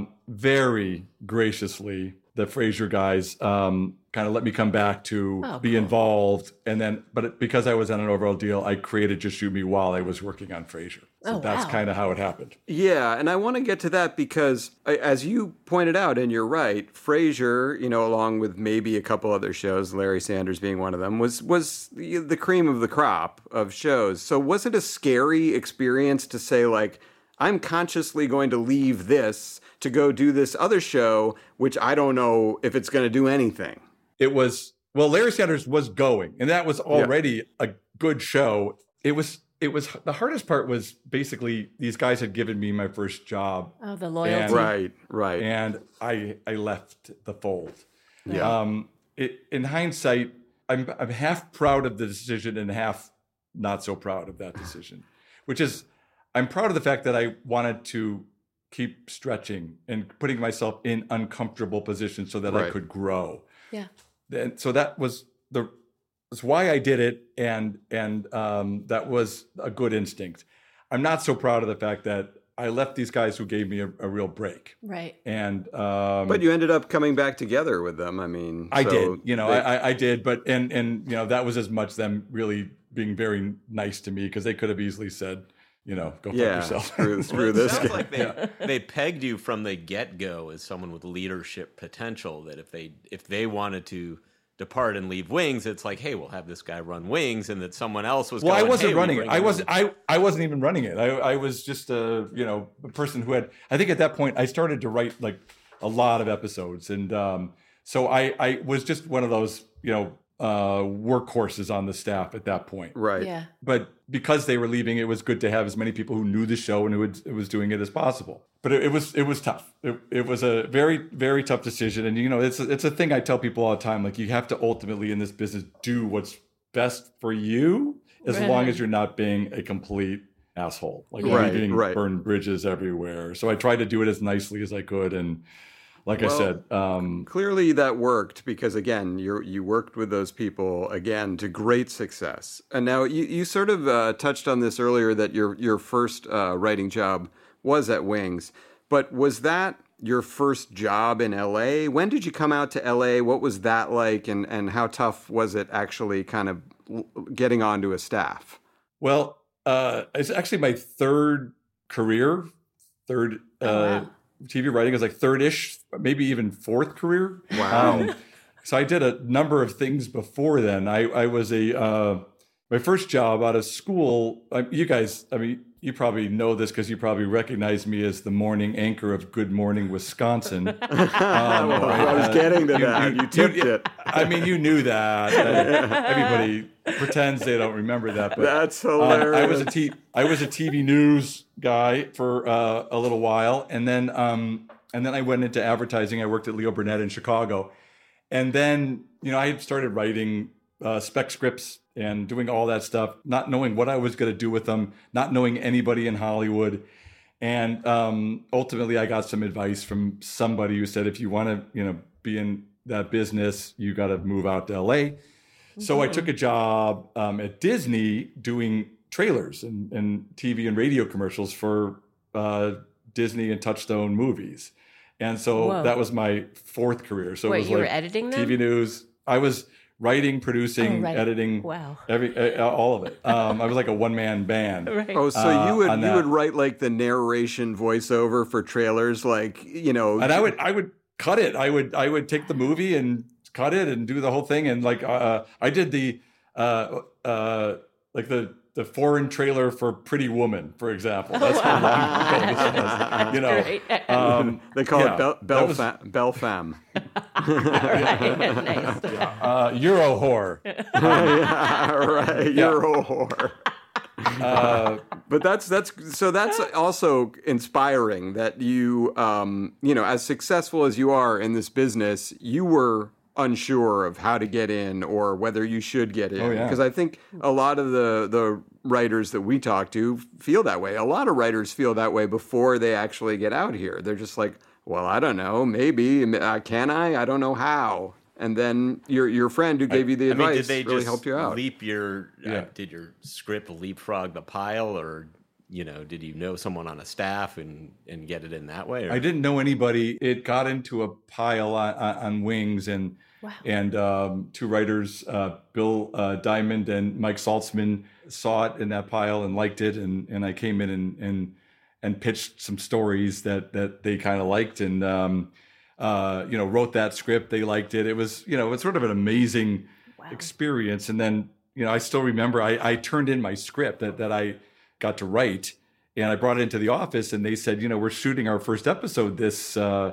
very graciously, the Frasier guys kind of let me come back to be involved. And then, because I was on an overall deal, I created Just Shoot Me while I was working on Frasier. So that's kind of how it happened. Yeah, and I want to get to that because, as you pointed out, and you're right, Frasier, along with maybe a couple other shows, Larry Sanders being one of them, was the cream of the crop of shows. So was it a scary experience to say, like, I'm consciously going to leave this to go do this other show, which I don't know if it's going to do anything? It was, Larry Sanders was going, and that was already a good show. It was the hardest part was basically these guys had given me my first job. Oh, the loyalty. Right. And I left the fold. Yeah. In hindsight, I'm half proud of the decision and half not so proud of that decision, which is I'm proud of the fact that I wanted to keep stretching and putting myself in uncomfortable positions so that I could grow. Yeah. And so that's why I did it, and that was a good instinct. I'm not so proud of the fact that I left these guys who gave me a real break. Right. And but you ended up coming back together with them. I mean, I did. I did. But and that was as much them really being very nice to me, because they could have easily said, go fuck yourself. Screw this. Sounds like they pegged you from the get-go as someone with leadership potential, that if they wanted to depart and leave Wings, it's like, hey, we'll have this guy run Wings, and that someone else was I wasn't running it. I wasn't even running it. I was just a person who had, I think at that point I started to write like a lot of episodes, and so I was just one of those workhorses on the staff at that point. Right. Yeah. But because they were leaving, it was good to have as many people who knew the show and who was doing it as possible. But it was tough. It was a very, very tough decision. And, it's a thing I tell people all the time. Like, you have to ultimately in this business do what's best for you, as long as you're not being a complete asshole. Like, leaving burned bridges everywhere. So I tried to do it as nicely as I could. And like I said, clearly that worked, because again, you worked with those people again to great success. And now you sort of touched on this earlier, that your first writing job was at Wings, but was that your first job in LA? When did you come out to LA? What was that like, and how tough was it actually kind of getting onto a staff? Well, it's actually my third career. TV writing is like third-ish, maybe even fourth career. Wow. So I did a number of things before then. I was my first job out of school, you guys, you probably know this because you probably recognize me as the morning anchor of Good Morning Wisconsin. I was getting to that. You tipped it. You knew that. Everybody pretends they don't remember that. But that's hilarious. I was a TV news guy for a little while, and then I went into advertising. I worked at Leo Burnett in Chicago, and then I had started writing spec scripts and doing all that stuff, not knowing what I was going to do with them, not knowing anybody in Hollywood. And ultimately, I got some advice from somebody who said, if you want to, be in that business, you got to move out to LA. Mm-hmm. So I took a job at Disney doing trailers and TV and radio commercials for Disney and Touchstone movies. And so that was my fourth career. So it was you were editing them? TV news. I was writing, producing, editing, all of it. I was like a one-man band. Right. Oh, so you would write like the narration voiceover for trailers, like, And I would cut it. I would take the movie and cut it and do the whole thing. And like I did the the foreign trailer for Pretty Woman, for example. That's how long ago this was. You know, they call it Belle Femme. Nice. Euro whore. Euro whore. But that's also inspiring that you as successful as you are in this business, you were unsure of how to get in or whether you should get in. Because I think a lot of the writers that we talk to feel that way. A lot of writers feel that way before they actually get out here. They're just like, well, I don't know, maybe, can I? I don't know how. And then your friend who gave you the advice did they really just helped you out. Did your script leapfrog the pile, or did you know someone on a staff and get it in that way? Or? I didn't know anybody. It got into a pile on Wings, and two writers, Bill Diamond and Mike Saltzman, saw it in that pile and liked it, and I came in and pitched some stories that they kind of liked, and wrote that script. They liked it. It was, it's sort of an amazing experience. And then, I still remember I turned in my script that I got to write, and I brought it into the office, and they said, we're shooting our first episode this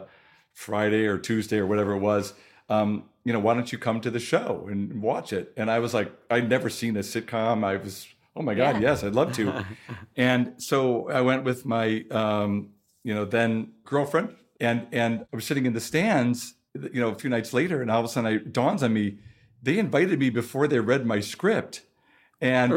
Friday or Tuesday or whatever it was. Why don't you come to the show and watch it? And I was like, I'd never seen a sitcom. I was, oh my God, yes, I'd love to. And so I went with my, then girlfriend. And I was sitting in the stands, a few nights later, and all of a sudden it dawns on me, they invited me before they read my script, and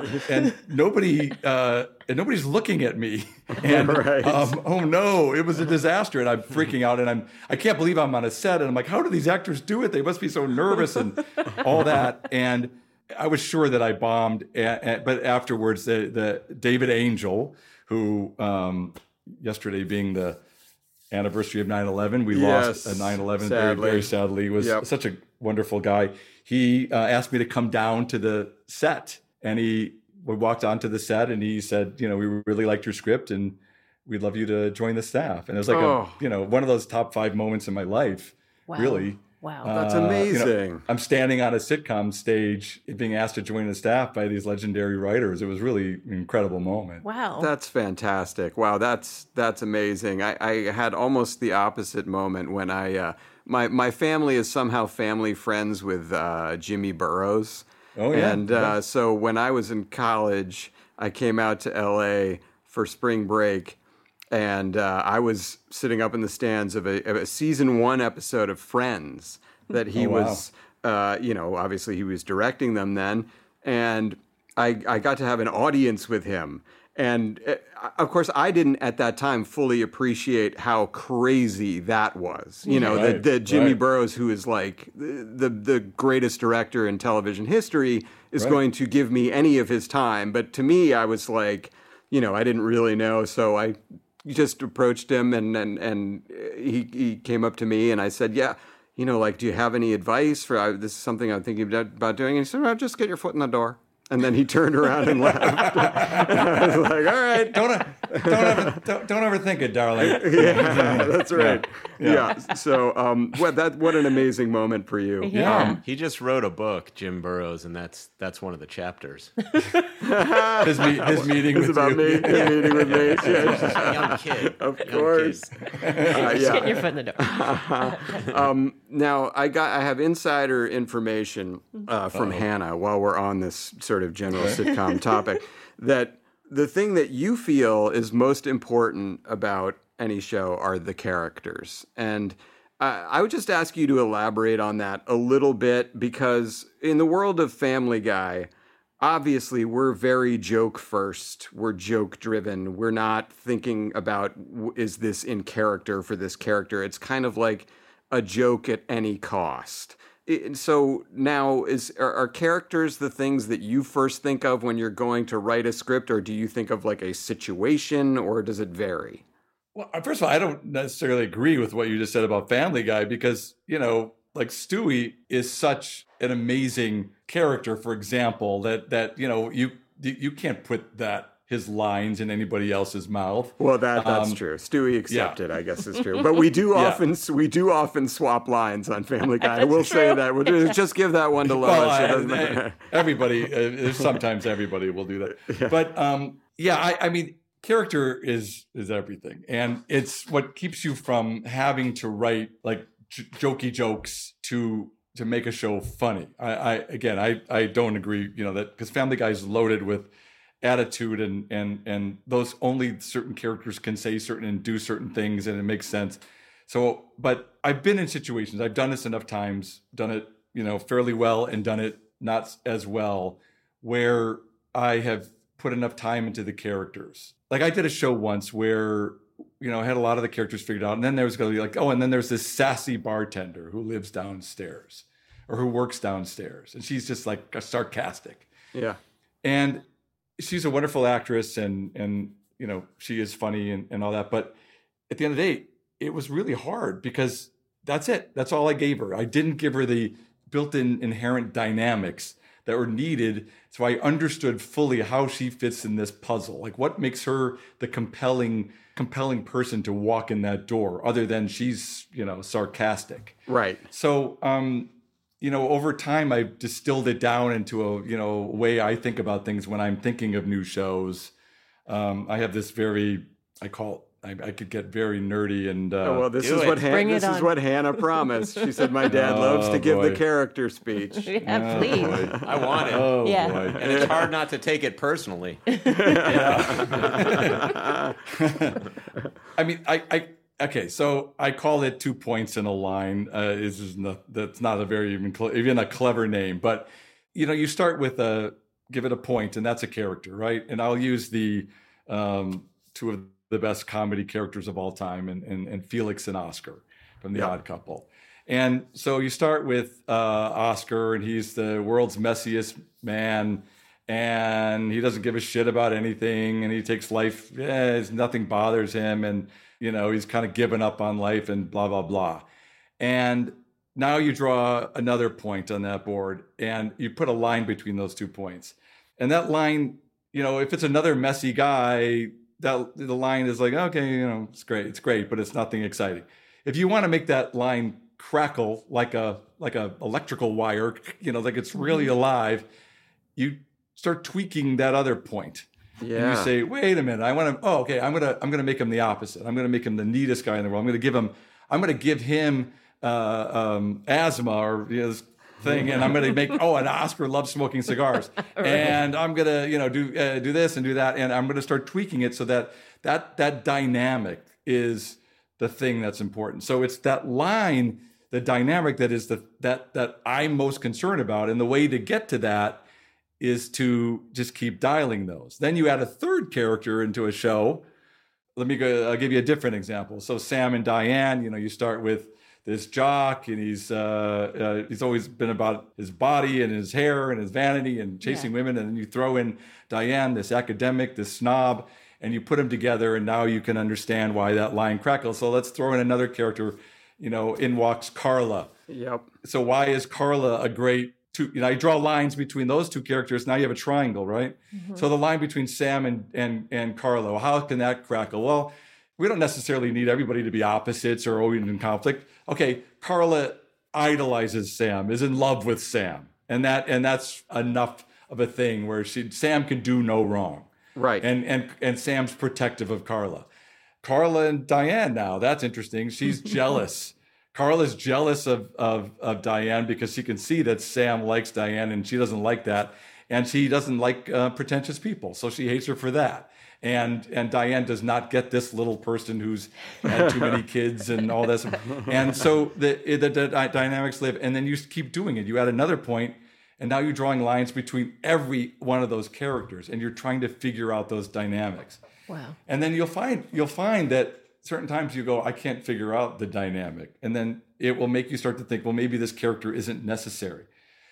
nobody's looking at me, and oh no, it was a disaster, and I'm freaking out, and I can't believe I'm on a set, and I'm like, how do these actors do it? They must be so nervous and all that, and I was sure that I bombed, but afterwards, the David Angel, who yesterday being the anniversary of 9/11. We lost 9/11 very, very sadly. He was such a wonderful guy. He asked me to come down to the set, and we walked onto the set, and he said, we really liked your script, and we'd love you to join the staff. And it was like one of those top 5 moments in my life, really. Wow. That's amazing. I'm standing on a sitcom stage being asked to join the staff by these legendary writers. It was really an incredible moment. Wow. That's fantastic. Wow, that's amazing. I had almost the opposite moment when my family is somehow family friends with Jimmy Burrows. Oh, yeah. And so when I was in college, I came out to LA for spring break. And I was sitting up in the stands of a season 1 episode of Friends that he was, obviously he was directing them then. And I got to have an audience with him. And of course, I didn't at that time fully appreciate how crazy that was. The Jimmy Burrows, who is like the greatest director in television history, is going to give me any of his time. But to me, I was like, I didn't really know. So I just approached him, and he came up to me, and I said, do you have any advice for this is something I'm thinking about doing? And he said, well, just get your foot in the door. And then he turned around and left. And I was like, all right. Don't overthink it, darling. Yeah, that's right. Yeah. So what an amazing moment for you. Yeah. He just wrote a book, Jim Burrows, and that's one of the chapters. His meeting with about you. me. His meeting with me. Young kid. Of course. Just get your foot in the door. Now I have insider information from Hannah while we're on this sort of general sitcom topic, that the thing that you feel is most important about any show are the characters. And I would just ask you to elaborate on that a little bit, because in the world of Family Guy, obviously we're very joke first. We're joke driven. We're not thinking about, is this in character for this character? It's kind of like a joke at any cost. So now, are characters the things that you first think of when you're going to write a script, or do you think of like a situation, or does it vary? Well, first of all, I don't necessarily agree with what you just said about Family Guy, because, like Stewie is such an amazing character, for example, that you can't put that his lines in anybody else's mouth. Well, that's true. Stewie accepted, I guess, is true. But we do often swap lines on Family Guy. I will say that. We'll just give that one to Lois. Everybody, sometimes everybody will do that. Yeah. But I mean, character is everything, and it's what keeps you from having to write like jokey jokes to make a show funny. I don't agree, that because Family Guy is loaded with attitude and those only certain characters can say certain and do certain things, and it makes sense. So, but I've been in situations, I've done this enough times, done it, fairly well and done it not as well, where I have put enough time into the characters. Like I did a show once where, I had a lot of the characters figured out, and then there was going to be like, and then there's this sassy bartender who lives downstairs or who works downstairs, and she's just like sarcastic. Yeah. And she's a wonderful actress and she is funny and all that. But at the end of the day, it was really hard because that's it. That's all I gave her. I didn't give her the built-in inherent dynamics that were needed. So I understood fully how she fits in this puzzle. Like what makes her the compelling person to walk in that door other than she's, sarcastic. Right. So, over time, I've distilled it down into a way I think about things when I'm thinking of new shows. I have this I could get very nerdy and. This is what Hannah promised. She said, "My dad loves to give the character speech." Yeah, please. Boy. I want it. Oh, yeah. boy. And it's hard not to take it personally. I mean, okay, so I call it 2 points in a line. That's not a very even a clever name, but you start with give it a point, and that's a character, right? And I'll use the two of the best comedy characters of all time, and Felix and Oscar from The Odd Couple. And so you start with Oscar, and he's the world's messiest man, and he doesn't give a shit about anything, and he takes life, nothing bothers him, and he's kind of given up on life and blah, blah, blah. And now you draw another point on that board, and you put a line between those 2 points. And that line, if it's another messy guy, the line is like, okay, it's great, but it's nothing exciting. If you want to make that line crackle like a electrical wire, like it's really alive, you start tweaking that other point. Yeah. And you say, wait a minute, I'm gonna make him the opposite. I'm gonna make him the neatest guy in the world. I'm gonna give him asthma or this thing, and I'm gonna make and Oscar loves smoking cigars, right. And I'm gonna do this and do that, and I'm gonna start tweaking it so that dynamic is the thing that's important. So it's that line, the dynamic that is that I'm most concerned about, and the way to get to that is to just keep dialing those. Then you add a third character into a show. I'll give you a different example. So Sam and Diane, you start with this jock, and he's always been about his body and his hair and his vanity and chasing women. And then you throw in Diane, this academic, this snob, and you put them together, and now you can understand why that line crackles. So let's throw in another character, in walks Carla. Yep. So why is Carla a great I draw lines between those two characters. Now you have a triangle, right? Mm-hmm. So the line between Sam and Carla, how can that crackle? Well, we don't necessarily need everybody to be opposites or always in conflict. Okay, Carla idolizes Sam, is in love with Sam. And that's enough of a thing where Sam can do no wrong. Right. And Sam's protective of Carla. Carla and Diane now, that's interesting. She's jealous. Carla's jealous of Diane because she can see that Sam likes Diane and she doesn't like that. And she doesn't like pretentious people. So she hates her for that. And Diane does not get this little person who's had too many kids and all this. And so the dynamics live. And then you keep doing it. You add another point, and now you're drawing lines between every one of those characters. And you're trying to figure out those dynamics. Wow. And then you'll find that certain times you go, I can't figure out the dynamic. And then it will make you start to think, well, maybe this character isn't necessary.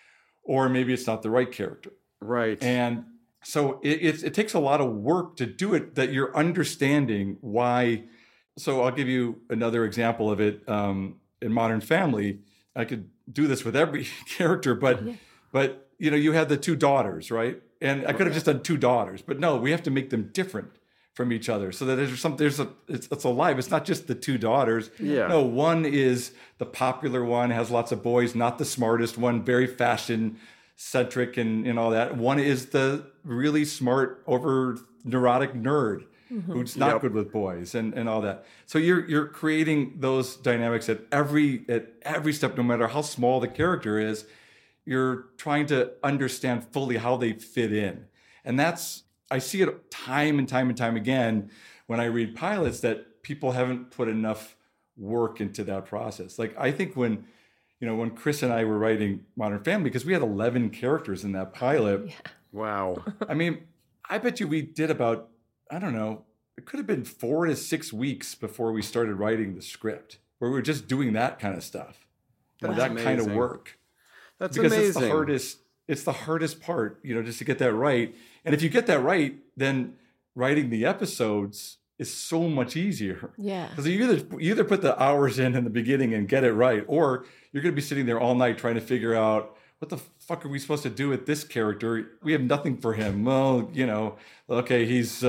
Or maybe it's not the right character. Right. And so it takes a lot of work to do it, that you're understanding why. So I'll give you another example of it. In Modern Family, I could do this with every character, but But, you had the two daughters, right? And I could have just done two daughters, but no, we have to make them different from each other so that it's alive. It's not just the two daughters. Yeah. No, one is the popular one, has lots of boys, not the smartest one, very fashion centric and all that. One is the really smart, over neurotic nerd who's not good with boys and all that. So you're creating those dynamics at every step, no matter how small the character is. You're trying to understand fully how they fit in. And I see it time and time and time again when I read pilots that people haven't put enough work into that process. Like, I think when Chris and I were writing Modern Family, because we had 11 characters in that pilot. Yeah. Wow. I mean, I bet you we did about, I don't know, it could have been 4 to 6 weeks before we started writing the script, where we were just doing that kind of stuff. That's that amazing. Kind of work. That's because amazing. It's the hardest part, just to get that right. And if you get that right, then writing the episodes is so much easier. Yeah. Because you either put the hours in the beginning and get it right, or you're going to be sitting there all night trying to figure out, what the fuck are we supposed to do with this character? We have nothing for him. Well, okay, he's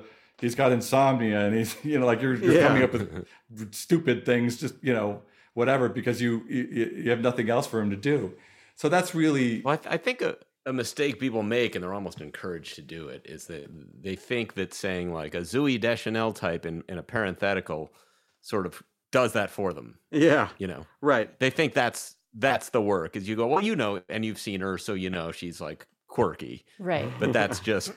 got insomnia, and he's, you're coming up with stupid things, just, whatever, because you have nothing else for him to do. So that's really... Well, I think a mistake people make, and they're almost encouraged to do it, is that they think that saying like a Zooey Deschanel type in a parenthetical sort of does that for them. Yeah. Right. They think that's the work, is you go, well, and you've seen her, so she's like quirky. Right. But that's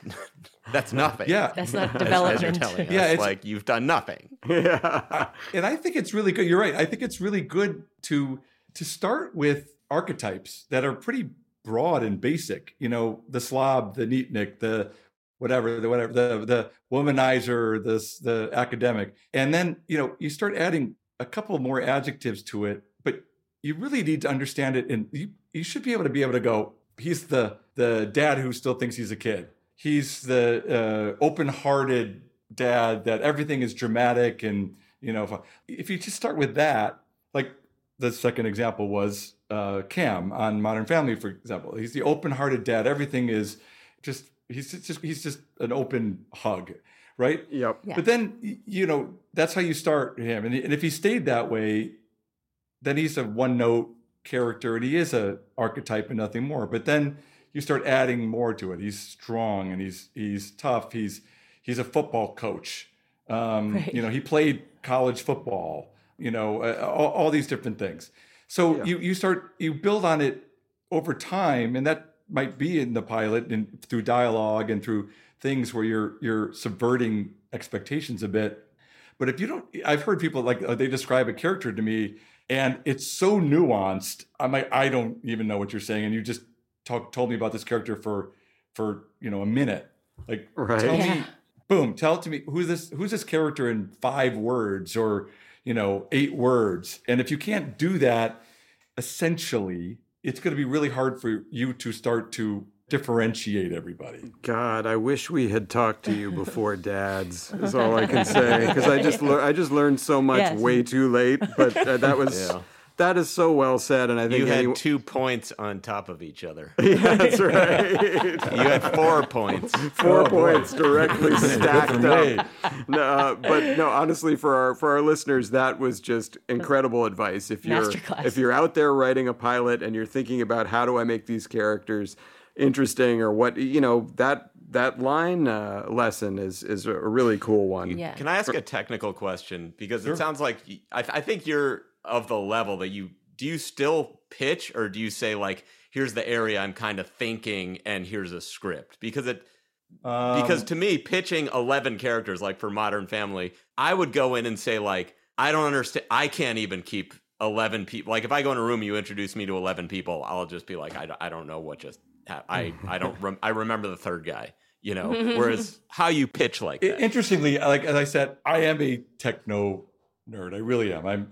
that's nothing. Yeah. That's not development. As you're telling us. Yeah, It's like you've done nothing. Yeah. And I think it's really good. You're right. I think it's really good to start with archetypes that are pretty broad and basic. The slob, the neatnik, the whatever, the womanizer, the academic. And then, you start adding a couple more adjectives to it, but you really need to understand it. And you should be able to go, he's the dad who still thinks he's a kid. He's the open-hearted dad that everything is dramatic. And, if you just start with that, like the second example was Cam on Modern Family, for example. He's the open-hearted dad. Everything is he's just an open hug, right? Yep. Yeah. But then, that's how you start him. And if he stayed that way, then he's a one-note character, and he is a archetype and nothing more. But then you start adding more to it. He's strong, and he's tough. He's a football coach. Right. He played college football. All these different things. So you build on it over time, and that might be in the pilot and through dialogue and through things where you're subverting expectations a bit. But if you don't, I've heard people they describe a character to me, and it's so nuanced. I'm like, I don't even know what you're saying, and you just told me about this character for a minute. Like, right. Tell it to me. Who's this character in 5 words or 8 words? And if you can't do that, essentially, it's going to be really hard for you to start to differentiate everybody. God, I wish we had talked to you before Dads, is all I can say. Because I just learned so much way too late. But that is so well said. And I think you had 2 points on top of each other. Yeah, that's right. You had 4 points. 4 points directly stacked up. But honestly, for our listeners, that was just incredible advice. If you're out there writing a pilot and you're thinking about how do I make these characters interesting, or what, that line lesson is a really cool one. Yeah. Can I ask a technical question? Because it sounds like I think you're of the level that do you still pitch, or do you say like, here's the area I'm kind of thinking and here's a script? Because to me, pitching 11 characters, like for Modern Family, I would go in and say like, I don't understand. I can't even keep 11 people. Like if I go in a room, you introduce me to 11 people, I'll just be like, I don't know what just happened. I remember the third guy, whereas how you pitch like that. Interestingly, like as I said, I am a techno nerd. I really am. I'm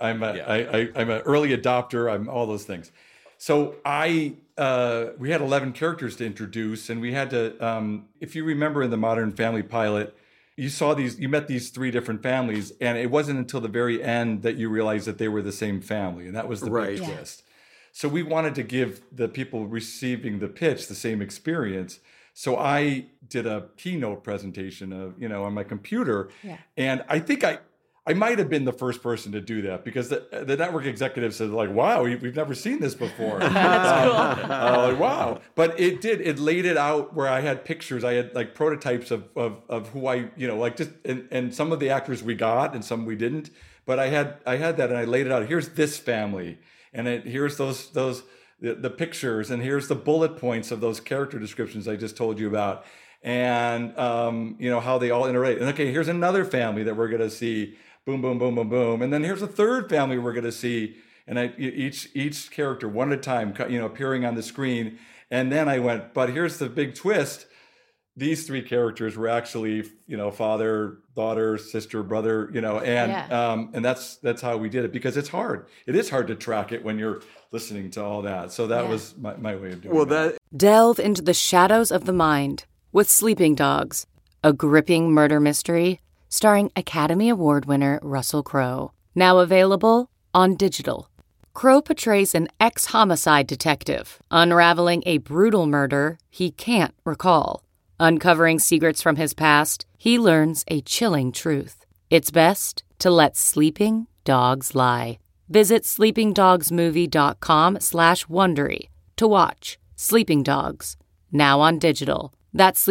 an early adopter. I'm all those things. So we had 11 characters to introduce, and we had to, if you remember in the Modern Family pilot, you met these 3 different families, and it wasn't until the very end that you realized that they were the same family, and that was the big twist. So we wanted to give the people receiving the pitch the same experience. So I did a keynote presentation of, on my computer. Yeah. And I think I might have been the first person to do that because the network executive said, like, wow, we've never seen this before. That's cool. Like, wow. But it laid it out where I had pictures. I had like prototypes of who I, and some of the actors we got and some we didn't. But I had that and I laid it out. Here's this family. And here's the pictures, and here's the bullet points of those character descriptions I just told you about, and how they all interrelate. And okay, here's another family that we're going to see. Boom, boom, boom, boom, boom. And then here's a third family we're going to see, and each character one at a time, appearing on the screen. And then I went, but here's the big twist. These three characters were actually, father, daughter, sister, brother, and that's how we did it, because it's hard. It is hard to track it when you're listening to all that. So that was my way of doing it. Delve into the shadows of the mind with Sleeping Dogs, a gripping murder mystery starring Academy Award winner Russell Crowe. Now available on digital. Crowe portrays an ex-homicide detective unraveling a brutal murder he can't recall. Uncovering secrets from his past, he learns a chilling truth. It's best to let sleeping dogs lie. Visit sleepingdogsmovie.com/Wondery to watch Sleeping Dogs, now on digital. That's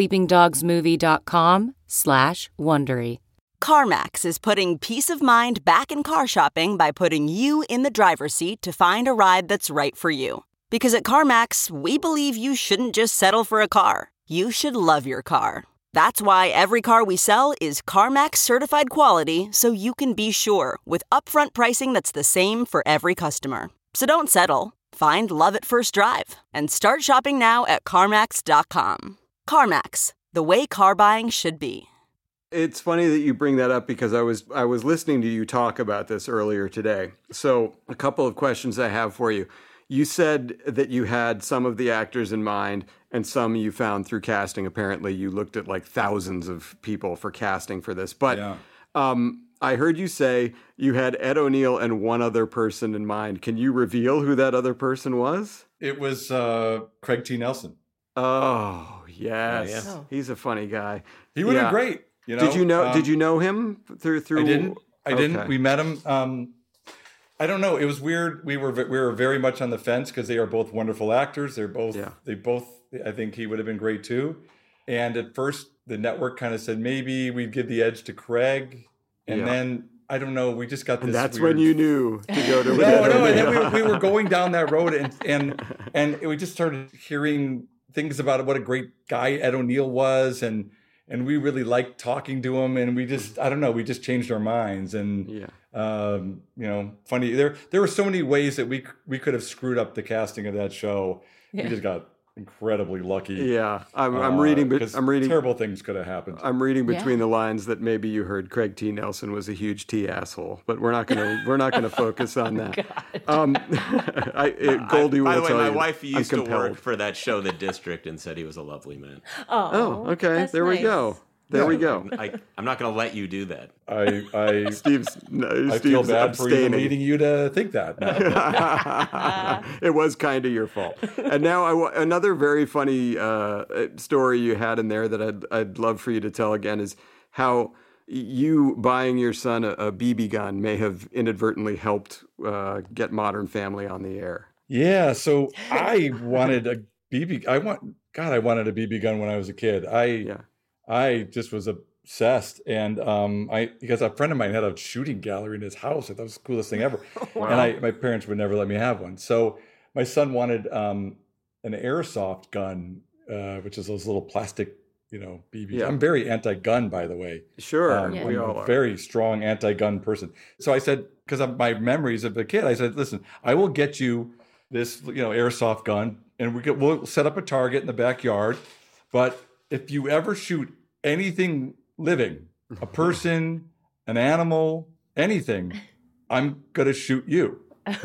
sleepingdogsmovie.com/Wondery. CarMax is putting peace of mind back in car shopping by putting you in the driver's seat to find a ride that's right for you. Because at CarMax, we believe you shouldn't just settle for a car. You should love your car. That's why every car we sell is CarMax certified quality, so you can be sure with upfront pricing that's the same for every customer. So don't settle. Find love at first drive and start shopping now at CarMax.com. CarMax, the way car buying should be. It's funny that you bring that up because I was listening to you talk about this earlier today. So a couple of questions I have for you. You said that you had some of the actors in mind and some you found through casting. Apparently, you looked at like thousands of people for casting for this. But I heard you say you had Ed O'Neill and one other person in mind. Can you reveal who that other person was? It was Craig T. Nelson. Oh, yes. Oh. He's a funny guy. He would have been great. Did you know him through? I didn't. We met him. I don't know. It was weird. We were very much on the fence because they are both wonderful actors. They both. I think he would have been great too. And at first, the network kind of said maybe we'd give the edge to Craig, and then I don't know. We just got this. And that's weird... when you knew to go to. No. And then we were going down that road, and we just started hearing things about what a great guy Ed O'Neill was, and we really liked talking to him, and we just, I don't know, we just changed our minds. And, funny, there were so many ways that we could have screwed up the casting of that show. Yeah. We just got incredibly lucky. Yeah. I'm reading terrible things could have happened. I'm reading between the lines that maybe you heard Craig T. Nelson was a huge T asshole, but we're not gonna focus on that. Goldie will tell you. By the way, my wife used to work for that show, The District, and said he was a lovely man. Oh, okay. There we go. There we go. I'm not going to let you do that. Steve's feel bad for even leading you to think that. It was kind of your fault. And now another very funny story you had in there that I'd love for you to tell again is how you buying your son a BB gun may have inadvertently helped get Modern Family on the air. Yeah. So I wanted a BB. I wanted a BB gun when I was a kid. I just was obsessed, and because a friend of mine had a shooting gallery in his house. I thought it was the coolest thing ever. Wow. And my parents would never let me have one. So my son wanted an airsoft gun, which is those little plastic, BBs. Yeah. I'm very anti-gun, by the way. Sure, we all are. Very strong anti-gun person. So I said, because of my memories of a kid, I said, listen, I will get you this, airsoft gun, and we'll set up a target in the backyard, but if you ever shoot anything living, a person, an animal, anything, I'm going to shoot you.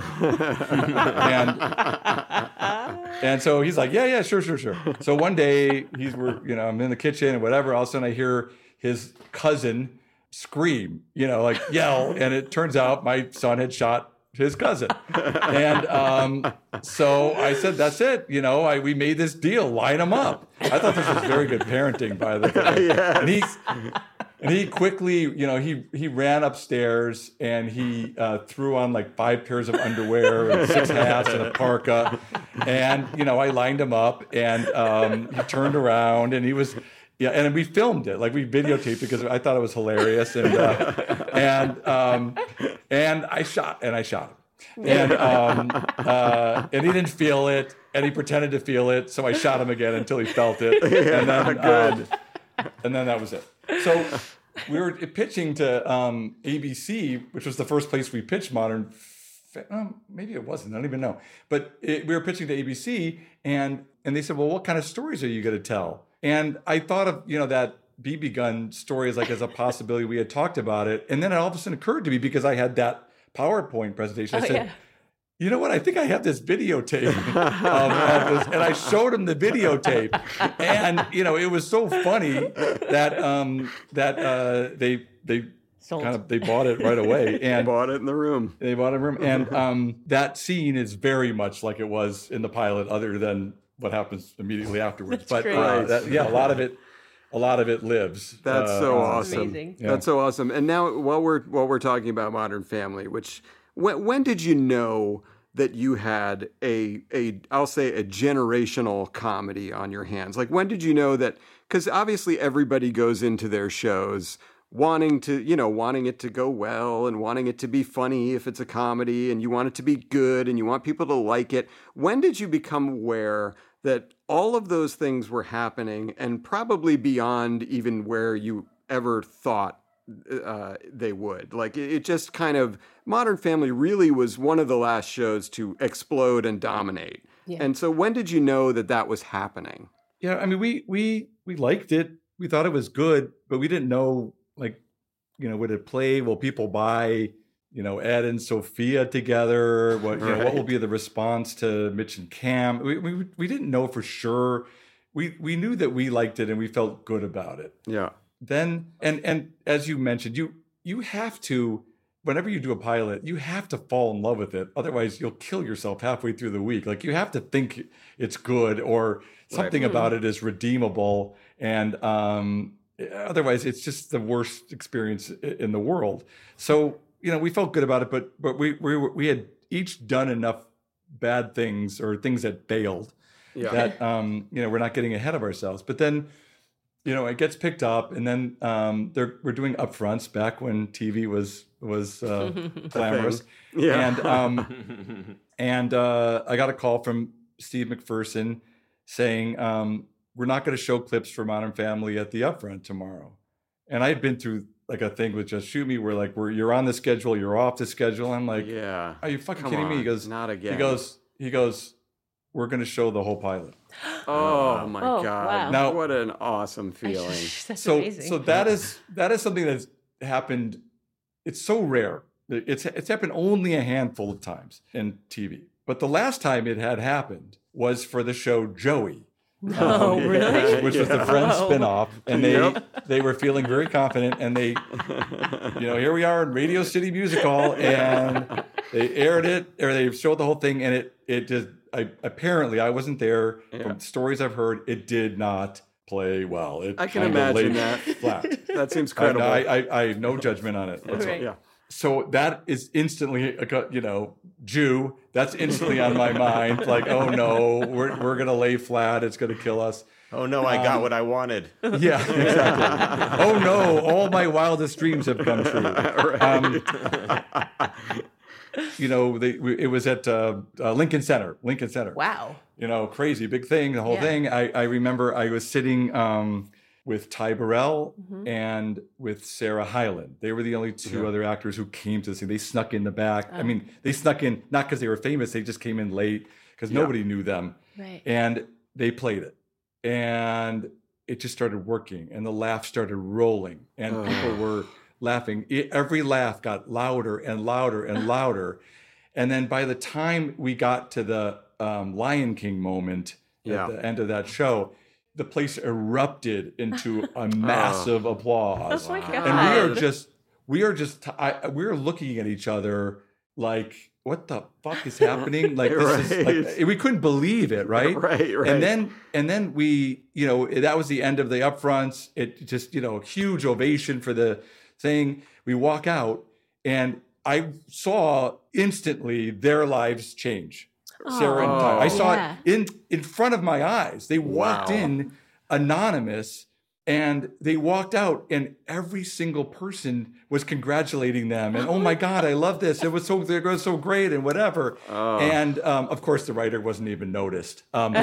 and so he's like, yeah, sure. So one day I'm in the kitchen and whatever. All of a sudden I hear his cousin scream, yell. And it turns out my son had shot his cousin. And so I said, that's it. You know, we made this deal, line him up. I thought this was very good parenting, by the way. Yes. And he quickly, you know, he ran upstairs and he threw on like 5 pairs of underwear and 6 hats and a parka. And, you know, I lined him up and he turned around and he was, and we filmed it, like we videotaped it because I thought it was hilarious. And I shot him. And he didn't feel it and he pretended to feel it. So I shot him again until he felt it. And then that was it. So we were pitching to ABC, which was the first place we pitched Modern. Maybe it wasn't. I don't even know. But we were pitching to ABC, and they said, "Well, what kind of stories are you going to tell?" And I thought of that BB gun story as a possibility. We had talked about it, and then it all of a sudden occurred to me because I had that PowerPoint presentation. I said, you know what? I think I have this videotape of this, and I showed him the videotape, and it was so funny that they bought it right away and bought it in the room. They bought it in the room, and that scene is very much like it was in the pilot, other than what happens immediately afterwards. That's great. A lot of it lives. That's so awesome. Amazing. Yeah. That's so awesome. And now, while we're talking about Modern Family, which when did you know that you had I'll say a generational comedy on your hands? Like, when did you know that? Because obviously everybody goes into their shows wanting it to go well and wanting it to be funny if it's a comedy, and you want it to be good and you want people to like it. When did you become aware that all of those things were happening, and probably beyond even where you ever thought they would? Like, it just kind of, Modern Family really was one of the last shows to explode and dominate. Yeah. And so when did you know that was happening? Yeah, I mean, we liked it. We thought it was good, but we didn't know, would it play? Will people buy, Ed and Sophia together? What will be the response to Mitch and Cam? We didn't know for sure. We knew that we liked it and we felt good about it. Yeah. Then, and as you mentioned, you have to, whenever you do a pilot, you have to fall in love with it. Otherwise, you'll kill yourself halfway through the week. Like, you have to think it's good or something about it is redeemable. And otherwise, it's just the worst experience in the world. So, we felt good about it, but we had each done enough bad things or things that failed that, we're not getting ahead of ourselves. But then, it gets picked up, and then we're doing upfronts back when TV was glamorous. Yeah. And I got a call from Steve McPherson saying, we're not going to show clips for Modern Family at the upfront tomorrow. And I had been through a thing with Just Shoot Me where you're on the schedule, you're off the schedule. I'm like, yeah, are you fucking kidding me? He goes, not again. He goes, we're going to show the whole pilot. Oh my God. Wow. Now, what an awesome feeling. That's so amazing. So that is something that's happened. It's so rare. It's happened only a handful of times in TV. But the last time it had happened was for the show Joey. Oh, really? Which was the Friends spinoff, and they were feeling very confident, and they, here we are in Radio City Music Hall, and they aired it, or they showed the whole thing, and it just, apparently I wasn't there. From stories I've heard, it did not play well. I can imagine that. Flat. That seems credible. I have no judgment on it. Right. Yeah. So that is instantly, Jew. That's instantly on my mind. Like, oh no, we're gonna lay flat. It's gonna kill us. Oh no, I got what I wanted. Yeah, exactly. Oh no, all my wildest dreams have come true. It was at Lincoln Center. Wow. Crazy big thing. The whole thing. I remember I was sitting with Ty Burrell and with Sarah Hyland. They were the only two other actors who came to this thing. They snuck in the back. I mean, they snuck in not because they were famous. They just came in late because nobody knew them. Right. And they played it. And it just started working. And the laugh started rolling. And people were laughing. Every laugh got louder and louder and louder. And then by the time we got to the Lion King moment at the end of that show, the place erupted into a massive applause. Oh my God. And we are looking at each other like, what the fuck is happening? Like, this is like, we couldn't believe it, right? Right. And then we, that was the end of the upfronts. It just, huge ovation for the thing. We walk out, and I saw instantly their lives change. Sarah and Ty. I saw it in front of my eyes. They walked in anonymous, and they walked out, and every single person was congratulating them. And, oh my God, I love this. It was so great and whatever. And of course, the writer wasn't even noticed.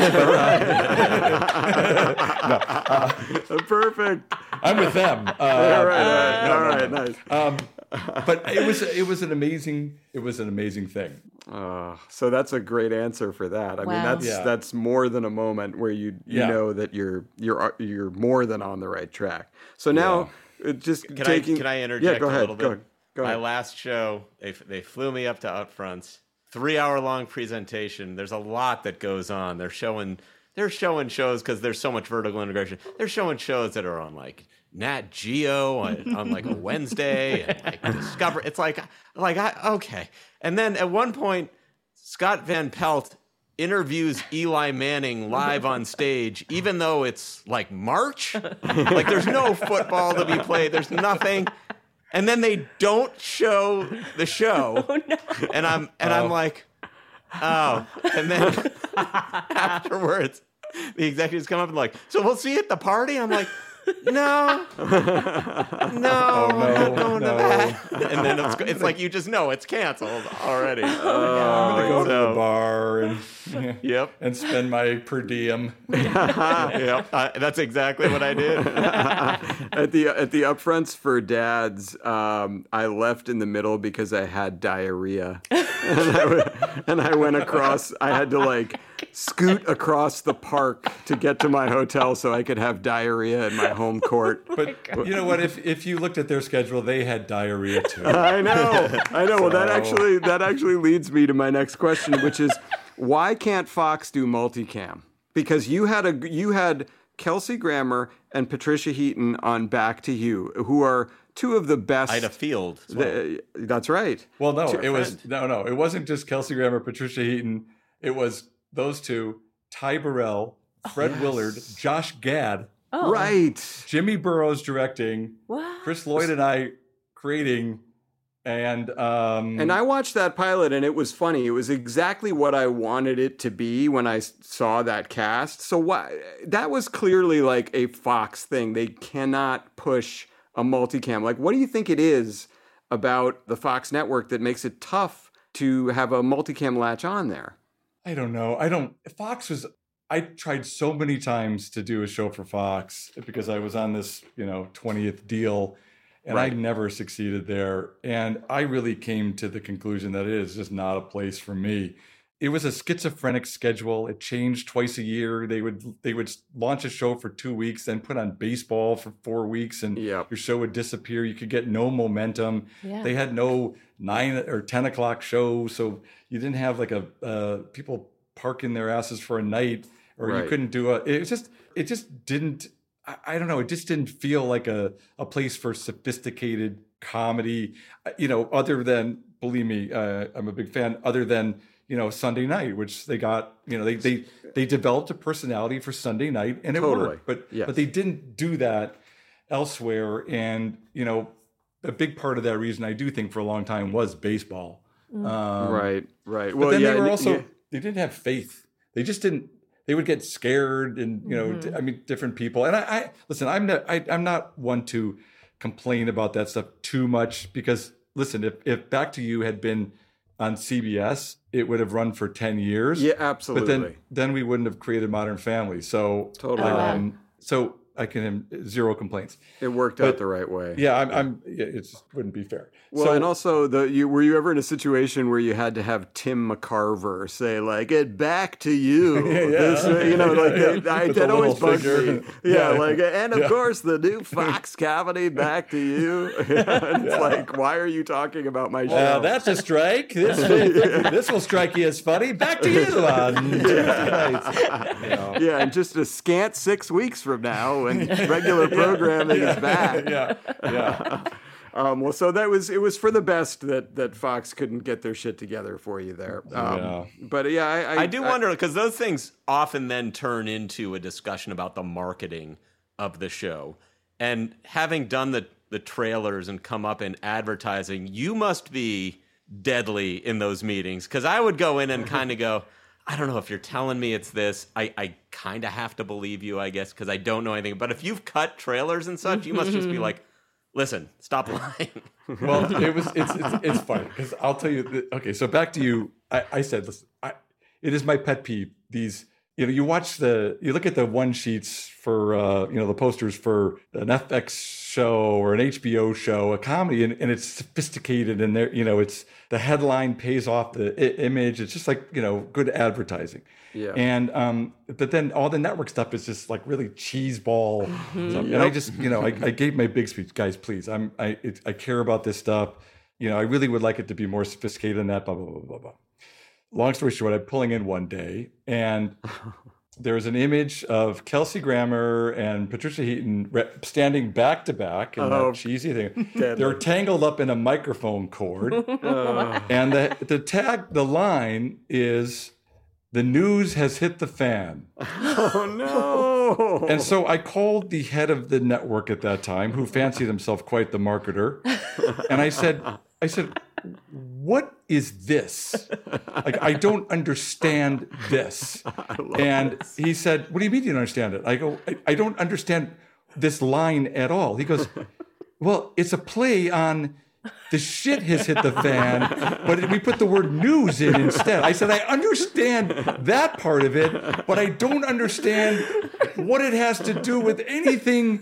Perfect. I'm with them. All right, nice. But it was an amazing thing. So that's a great answer for that. I mean, that's more than a moment where you know that you're more than on the right track. So now, Can I interject go ahead, a little bit? Go ahead. My last show, they flew me up to Upfronts, 3-hour-long presentation. There's a lot that goes on. They're showing shows because there's so much vertical integration. They're showing shows that are on like Nat Geo on like a Wednesday and like Discovery. It's okay. And then at one point, Scott Van Pelt interviews Eli Manning live on stage, even though it's like March. Like there's no football to be played. There's nothing. And then they don't show the show. Oh, no. And I'm like, oh. And then afterwards, the executives come up and like, so we'll see you at the party? I'm like, no, I'm not going to that. And then it's like you just know it's canceled already. I'm going to go to the bar and and spend my per diem. That's exactly what I did. At the upfronts for dads, I left in the middle because I had diarrhea, and I went across. I had to like scoot across the park to get to my hotel so I could have diarrhea in my home court. But you know what? If you looked at their schedule, they had diarrhea too. I know. Well, that actually leads me to my next question, which is, why can't Fox do multicam? Because you had Kelsey Grammer and Patricia Heaton on Back to You, who are two of the best. Ida Field. Well. That's right. Well, no, it wasn't just Kelsey Grammer, Patricia Heaton. It was those two, Ty Burrell, Fred Willard, Josh Gad. Oh. Right. Jimmy Burrows directing. What? Chris Lloyd and I creating. And I watched that pilot, and it was funny. It was exactly what I wanted it to be when I saw that cast. So that was clearly like a Fox thing. They cannot push a multicam. Like, what do you think it is about the Fox network that makes it tough to have a multicam latch on there? I don't know. I tried so many times to do a show for Fox because I was on this, 20th deal. And I never succeeded there. And I really came to the conclusion that it is just not a place for me. It was a schizophrenic schedule. It changed twice a year. They would launch a show for 2 weeks, then put on baseball for 4 weeks, and your show would disappear. You could get no momentum. Yeah. They had no 9 or 10 o'clock show, so you didn't have like people parking their asses for a night, or you couldn't do it just didn't. I don't know. It just didn't feel like a place for sophisticated comedy, other than, believe me, I'm a big fan, other than, Sunday night, which they got, they developed a personality for Sunday night, and it worked. But they didn't do that elsewhere. And, a big part of that reason, I do think, for a long time was baseball. Right. Well, but then they were also, they didn't have faith. They just didn't. They would get scared, and different people. And I listen. I'm not one to complain about that stuff too much, because listen, if Back to You had been on CBS, it would have run for 10 years. Yeah, absolutely. But then we wouldn't have created Modern Family. So totally. So I can have zero complaints. It worked out the right way. Yeah, it just wouldn't be fair. Well, and also, were you ever in a situation where you had to have Tim McCarver say, like, "It Back to You"? That always bugs me. And of course, the new Fox comedy Back to You. It's like, why are you talking about my show? That's a strike. This will strike you as funny. Back to You on Tuesday nights. Yeah, and just a scant 6 weeks from now, when regular programming is back. Well, so it was for the best that Fox couldn't get their shit together for you there. But yeah, I do wonder, because those things often then turn into a discussion about the marketing of the show. And having done the trailers and come up in advertising, you must be deadly in those meetings. Because I would go in and kind of go, I don't know if you're telling me it's this. I kind of have to believe you, I guess, because I don't know anything. But if you've cut trailers and such, you must just be like, listen, stop lying. Well, it's funny because I'll tell you. Okay, so back to you. I said, listen, it is my pet peeve. These, you look at the one sheets for, the posters for an FX show or an HBO show, a comedy, and it's sophisticated, and there, it's the headline pays off the image. It's just like, good advertising. Yeah. And but then all the network stuff is just like really cheeseball. And I just, I gave my big speech, guys. Please, I care about this stuff. I really would like it to be more sophisticated than that. Blah blah blah blah blah. Long story short, I'm pulling in one day, and there's an image of Kelsey Grammer and Patricia Heaton standing back to back in that cheesy thing. They're tangled up in a microphone cord, and the line is, "The news has hit the fan." Oh no! And so I called the head of the network at that time, who fancied himself quite the marketer, and I said, what is this? Like, I don't understand this. And he said, what do you mean you don't understand it? I go, I don't understand this line at all. He goes, well, it's a play on the shit has hit the fan, but we put the word news in instead. I said, I understand that part of it, but I don't understand what it has to do with anything,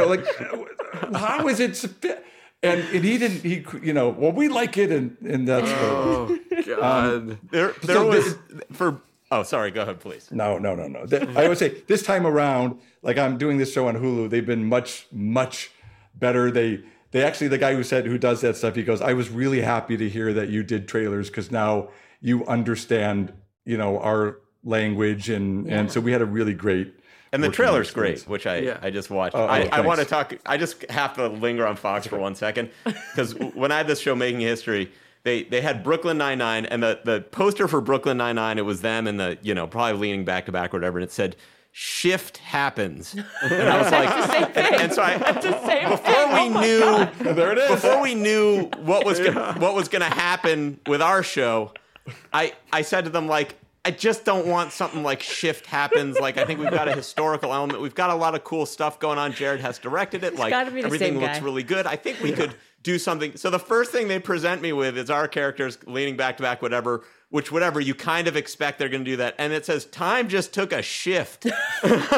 how is it... And he didn't. Well, we like it, and that's. Oh God! Sorry. Go ahead, please. No. I would say this time around, like I'm doing this show on Hulu, they've been much better. They actually, the guy who does that stuff, he goes, I was really happy to hear that you did trailers because now you understand, our language, and so we had a really great. And the trailer's great, which I just watched. I want to talk. I just have to linger on Fox for 1 second, because when I had this show Making History, they had Brooklyn Nine-Nine, and the poster for Brooklyn Nine-Nine, it was them and probably leaning back to back or whatever, and it said, "Shift happens." And I was like, and so before we knew what was going to happen with our show, I said to them, like, I just don't want something like Shift happens. Like, I think we've got a historical element. We've got a lot of cool stuff going on. Jared has directed it. Like, everything looks really good. I think we could do something. So the first thing they present me with is our characters leaning back to back, whatever you kind of expect they're going to do that. And it says, time just took a shift. What's going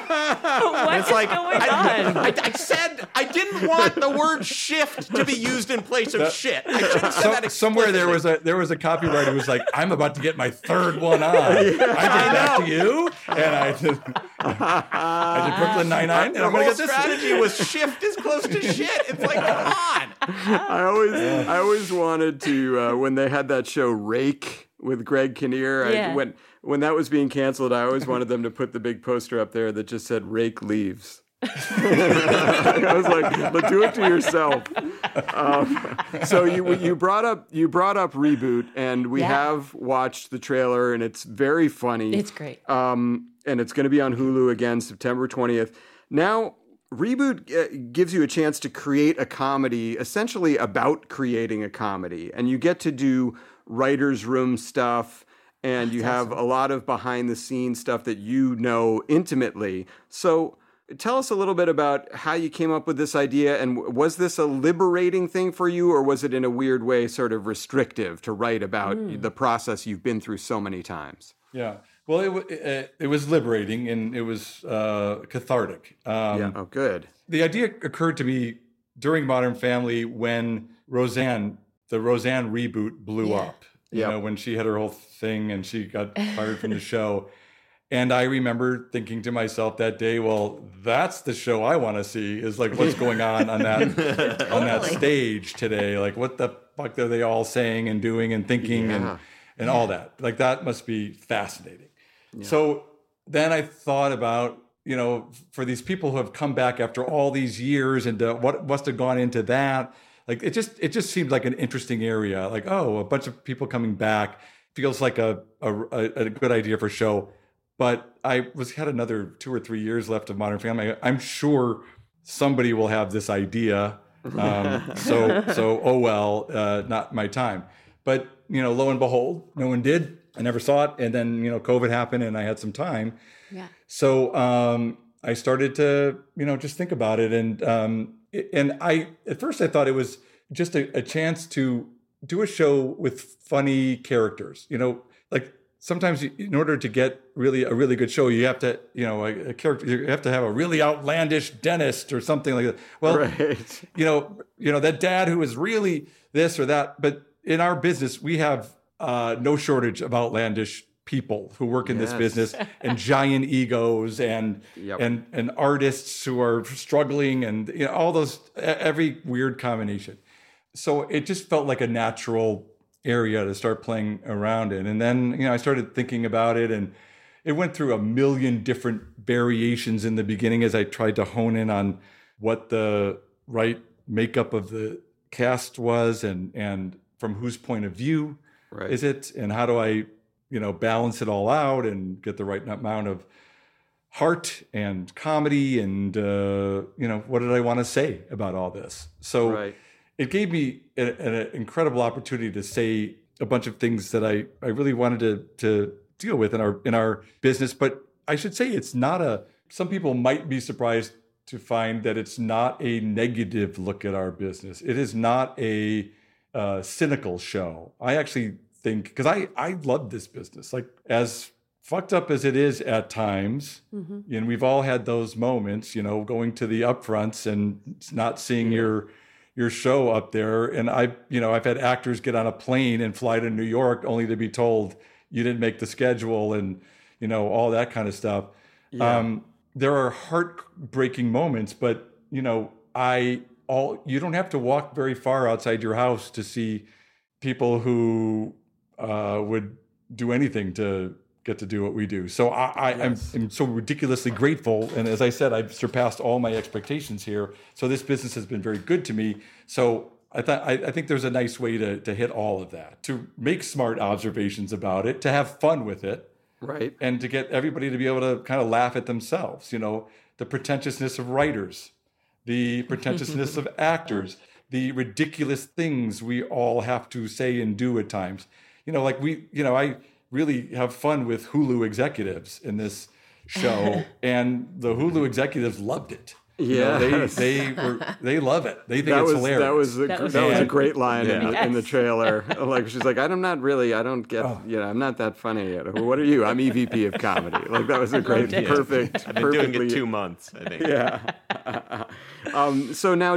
on? I said I didn't want the word shift to be used in place of shit. I should have said that explicitly. Somewhere there was a copywriter who was like, I'm about to get my third one on. I did that to you, and I did Brooklyn Nine-Nine. The whole strategy was shift is close to shit. It's like, come on. I always wanted to, when they had that show Rake with Greg Kinnear, when that was being canceled, I always wanted them to put the big poster up there that just said Rake leaves. I was like, "Look, do it to yourself." So you brought up Reboot, and we have watched the trailer, and it's very funny. It's great. And it's going to be on Hulu again, September 20th. Now, Reboot gives you a chance to create a comedy, essentially about creating a comedy, and you get to do writer's room stuff, and you have a lot of behind the scenes stuff that you know intimately. So tell us a little bit about how you came up with this idea, and was this a liberating thing for you, or was it in a weird way sort of restrictive to write about the process you've been through so many times? Yeah. Well, it was liberating, and it was cathartic. Oh, good. The idea occurred to me during Modern Family when the Roseanne reboot blew up. You know, when she had her whole thing and she got fired from the show. And I remember thinking to myself that day, well, that's the show I want to see, is like what's going on that on that stage today. Like, what the fuck are they all saying and doing and thinking and all that? Like, that must be fascinating. Yeah. So then I thought about, you know, for these people who have come back after all these years and what must have gone into that. Like it just seemed like an interesting area. Like, oh, a bunch of people coming back feels like a good idea for a show. But I had another 2 or 3 years left of Modern Family. I'm sure somebody will have this idea. So oh well, not my time. But lo and behold, no one did. I never saw it, and then COVID happened, and I had some time. Yeah. So I started to just think about it, and I at first I thought it was just a chance to do a show with funny characters. Like sometimes in order to get a really good show, you have to a character, you have to have a really outlandish dentist or something like that. Well, right. That dad who is really this or that. But in our business, we have no shortage of outlandish people who work in this business, and giant egos, and artists who are struggling, and all those, every weird combination. So it just felt like a natural area to start playing around in. And then I started thinking about it, and it went through a million different variations in the beginning as I tried to hone in on what the right makeup of the cast was, and from whose point of view is it, and how do I balance it all out and get the right amount of heart and comedy, and what did I want to say about all this? So it gave me an incredible opportunity to say a bunch of things that I really wanted to deal with in our business. But I should say it's not some people might be surprised to find that it's not a negative look at our business. It is not a cynical show. I actually think, because I love this business, like as fucked up as it is at times, and we've all had those moments, going to the upfronts and not seeing your show up there. And I've had actors get on a plane and fly to New York only to be told you didn't make the schedule, and all that kind of stuff. Yeah. There are heartbreaking moments, but you don't have to walk very far outside your house to see people who would do anything to get to do what we do. So I'm so ridiculously grateful. And as I said, I've surpassed all my expectations here. So this business has been very good to me. So I think there's a nice way to hit all of that, to make smart observations about it, to have fun with it. Right. And to get everybody to be able to kind of laugh at themselves, the pretentiousness of writers, the pretentiousness of actors, the ridiculous things we all have to say and do at times. I really have fun with Hulu executives in this show, and the Hulu executives loved it. Yeah, they love it. They think it's hilarious. That was a great line in the trailer. Like she's like, I don't get, I'm not that funny yet. What are you? I'm EVP of comedy. Like that was a great, perfect. I've been doing it 2 months, I think. Yeah. So now,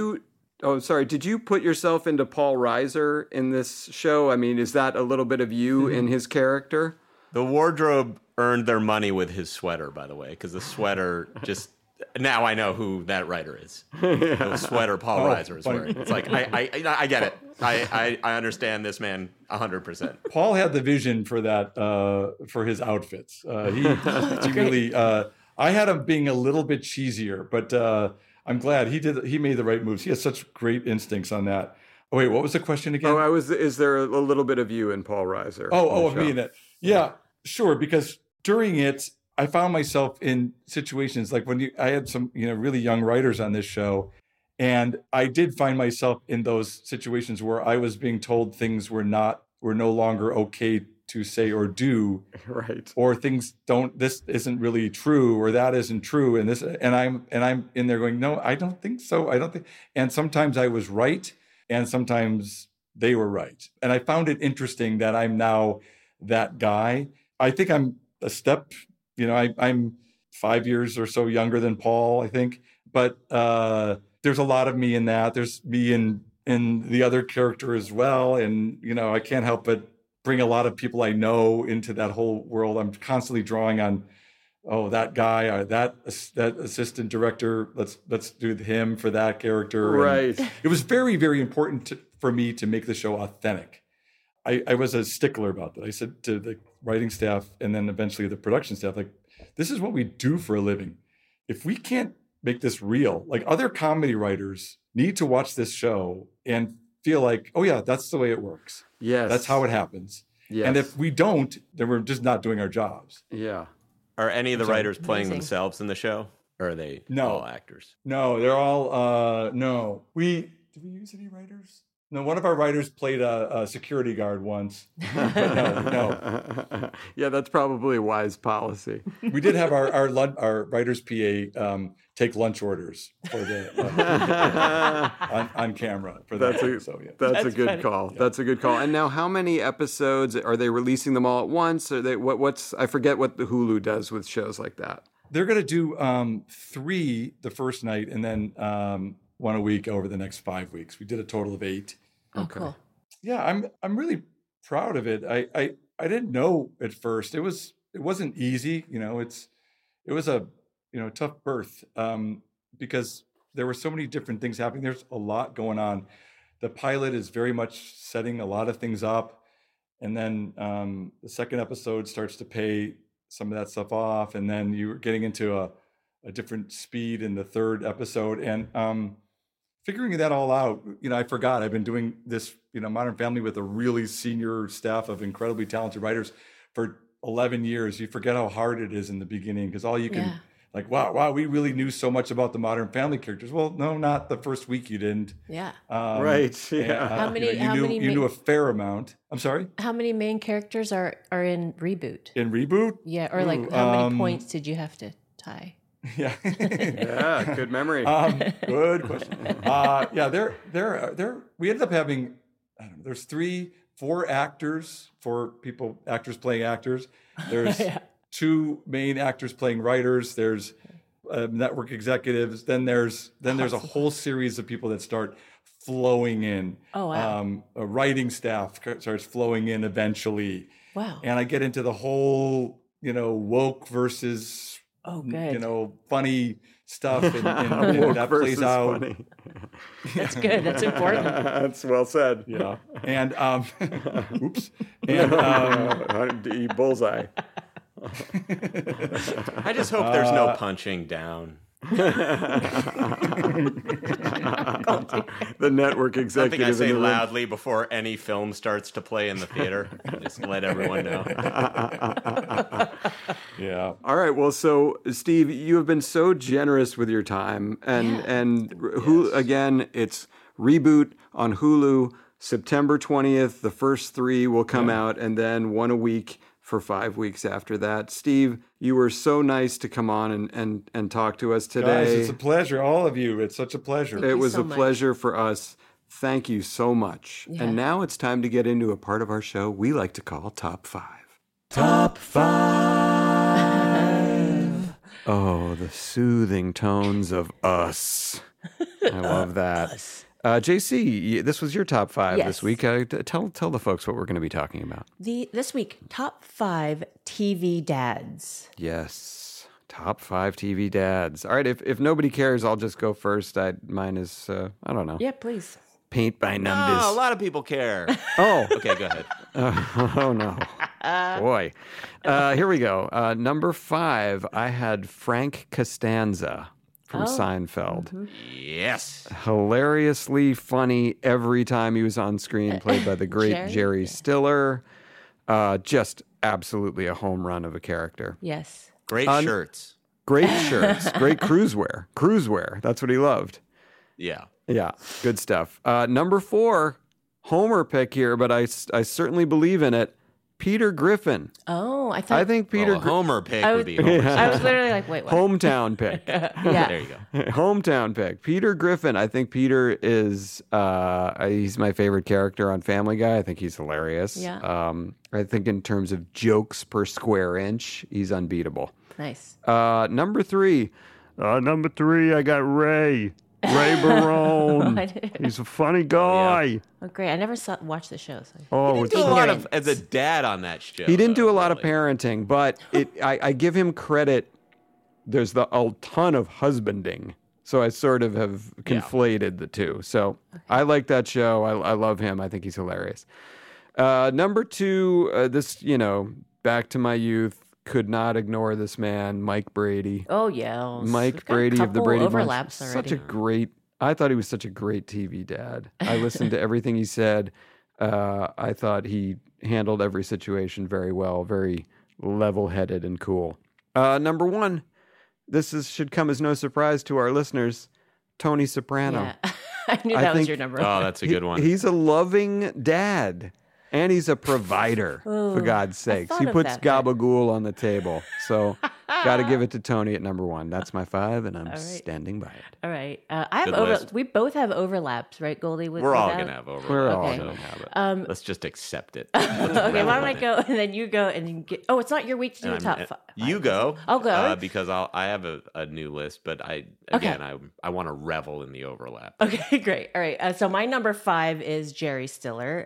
did you put yourself into Paul Reiser in this show? I mean, is that a little bit of you in his character? The wardrobe earned their money with his sweater, by the way, because the sweater just... Now I know who that writer is. The sweater Paul Reiser is wearing. It's like, I get it. I understand this man 100%. Paul had the vision for that, for his outfits. He really... I had him being a little bit cheesier, but I'm glad he made the right moves. He has such great instincts on that. Oh, wait, what was the question again? Is there a little bit of you in Paul Reiser? Of me in it. Yeah, sure, because during it, I found myself in situations like when I had some, really young writers on this show, and I did find myself in those situations where I was being told things were no longer okay to say or do, right? Or things this isn't really true, or that isn't true, and I'm in there going, no, I don't think so. And sometimes I was right, and sometimes they were right, and I found it interesting that I'm now that guy. I think I'm a step. I'm 5 years or so younger than Paul, I think. But there's a lot of me in that. There's me in the other character as well. And, I can't help but bring a lot of people I know into that whole world. I'm constantly drawing on, that guy, or that assistant director, let's do him for that character. Right. And it was very, very important for me to make the show authentic. I was a stickler about that. I said to the writing staff and then eventually the production staff, like, this is what we do for a living. If we can't make this real, like other comedy writers need to watch this show and feel like, oh yeah, that's the way it works. Yes. That's how it happens. Yes. And if we don't, then we're just not doing our jobs. Yeah. Are any of the Sorry. writers playing Amazing. themselves in the show? Or are they all actors? No, they're all, no. Did we use any writers? No, one of our writers played a security guard once. No. Yeah, that's probably a wise policy. We did have our writers PA take lunch orders for the on camera for that. That's a good call. Yeah. That's a good call. And now, how many episodes are they releasing them all at once? Are they what's I forget what the Hulu does with shows like that. They're going to do 3 the first night, and then 1 a week over the next 5 weeks. We did a total of 8. Oh, cool. Yeah, I'm really proud of it. I didn't know at first. It wasn't easy. It was a tough birth because there were so many different things happening. There's a lot going on. The pilot is very much setting a lot of things up, and then the second episode starts to pay some of that stuff off, and then you're getting into a different speed in the third episode, and figuring that all out. I forgot I've been doing this, Modern Family with a really senior staff of incredibly talented writers for 11 years. You forget how hard it is in the beginning because all you can wow, we really knew so much about the Modern Family characters. Well, no, not the first week you didn't. Yeah. Right. Yeah. How many? You knew a fair amount. I'm sorry. How many main characters are in Reboot? In Reboot? Yeah, or how many points did you have to tie? Yeah. Yeah. Good memory. Good question. We ended up having, there's 4 actors, 4 actors playing actors. There's 2 main actors playing writers. There's network executives. Then there's a whole series of people that start flowing in. Oh, wow. A writing staff starts flowing in eventually. Wow. And I get into the whole, woke versus, funny stuff. And that plays out. Funny. That's good. That's important. That's well said. Yeah. And, oops. And bullseye. I just hope there's no punching down. The network executive. Something I say loudly before any film starts to play in the theater. Just let everyone know. Yeah. All right. Well, so Steve, you have been so generous with your time, and again, it's Reboot on Hulu, September 20th. The first 3 will come out, and then 1 a week for 5 weeks after that. Steve, you were so nice to come on and talk to us today. Guys, it's a pleasure. All of you. It's such a pleasure. It was a pleasure for us. Thank you so much. Yeah. And now it's time to get into a part of our show we like to call Top 5. Top 5. Oh, the soothing tones of us. I love that. JC, this was your top 5 this week. Tell the folks what we're going to be talking about. This week, top 5 TV dads. Yes, top 5 TV dads. All right, if nobody cares, I'll just go first. Mine is, I don't know. Yeah, please. Paint by numbers. Oh, a lot of people care. Oh. Okay, go ahead. Oh, no. Boy. Here we go. Number 5, I had Frank Costanza from Seinfeld. Mm-hmm. Yes. Hilariously funny every time he was on screen, played by the great Jerry Stiller. Just absolutely a home run of a character. Yes. Great shirts. Great shirts. Great cruise wear. Cruise wear. That's what he loved. Yeah. Yeah. Good stuff. Number 4, Homer pick here, but I certainly believe in it. Peter Griffin. Oh, I think Peter Homer pick would be Homer. I was literally like, wait, what? Hometown pick. Yeah. There you go. Hometown pick. Peter Griffin. I think Peter is he's my favorite character on Family Guy. I think he's hilarious. Yeah. I think in terms of jokes per square inch, he's unbeatable. Nice. Number 3. I got Ray. Ray Barone. He's a funny guy. Oh, great. I never watched the show. So. Oh, he didn't do a lot as a dad on that show. He didn't do a lot of parenting, but I give him credit. There's a ton of husbanding. So I sort of have conflated the two. So I like that show. I love him. I think he's hilarious. Number 2, back to my youth. Could not ignore this man, Mike Brady. Oh, yeah. Mike Brady of the Brady Bunch. Overlaps already. Such a great I thought he was such a great TV dad. I listened to everything he said. I thought he handled every situation very well, very level-headed and cool. Number 1, should come as no surprise to our listeners, Tony Soprano. Yeah. I knew that was your number 1. Oh, that's a good one. He's a loving dad. And he's a provider, for God's sakes. He puts gabagool on the table. So, got to give it to Tony at number 1. That's my 5, and I'm standing by it. All right. I have we both have overlaps, right, Goldie? We're all going to have overlaps. We're all going to have it. Let's just accept it. Okay, why don't I go, and then you go, and you get... Oh, it's not your week to do a top 5. You go. I'll go. Because I have a new list, but I want to revel in the overlap. Okay, great. All right. So my number 5 is Jerry Stiller.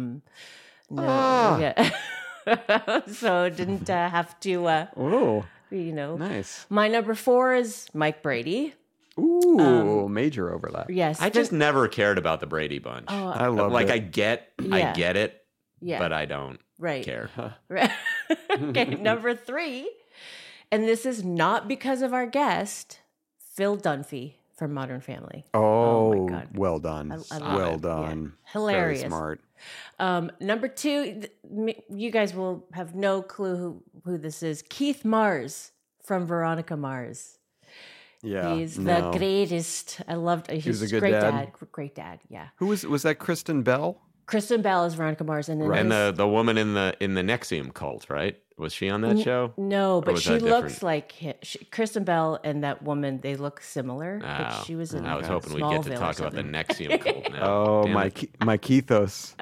Yeah. So didn't have to. Nice. My number 4 is Mike Brady. Ooh, major overlap. Yes. I just never cared about the Brady Bunch. Oh, I love it. I get it. Yeah. But I don't care. Right. Okay, number 3, and this is not because of our guest, Phil Dunphy from Modern Family. Oh, my God. Well done. Well done. Yeah. Hilarious. Very smart. Number 2, you guys will have no clue who this is. Keith Mars from Veronica Mars. Yeah, he's the greatest. I loved. He's a good great dad. Great dad. Yeah. Who was that? Kristen Bell. Kristen Bell is Veronica Mars, and then and the woman in the NXIVM cult, right? Was she on that show? No, but she looks like him. Kristen Bell and that woman, they look similar. But she was in I was hoping we'd get to talk about the NXIVM cult now. Oh, my Keithos.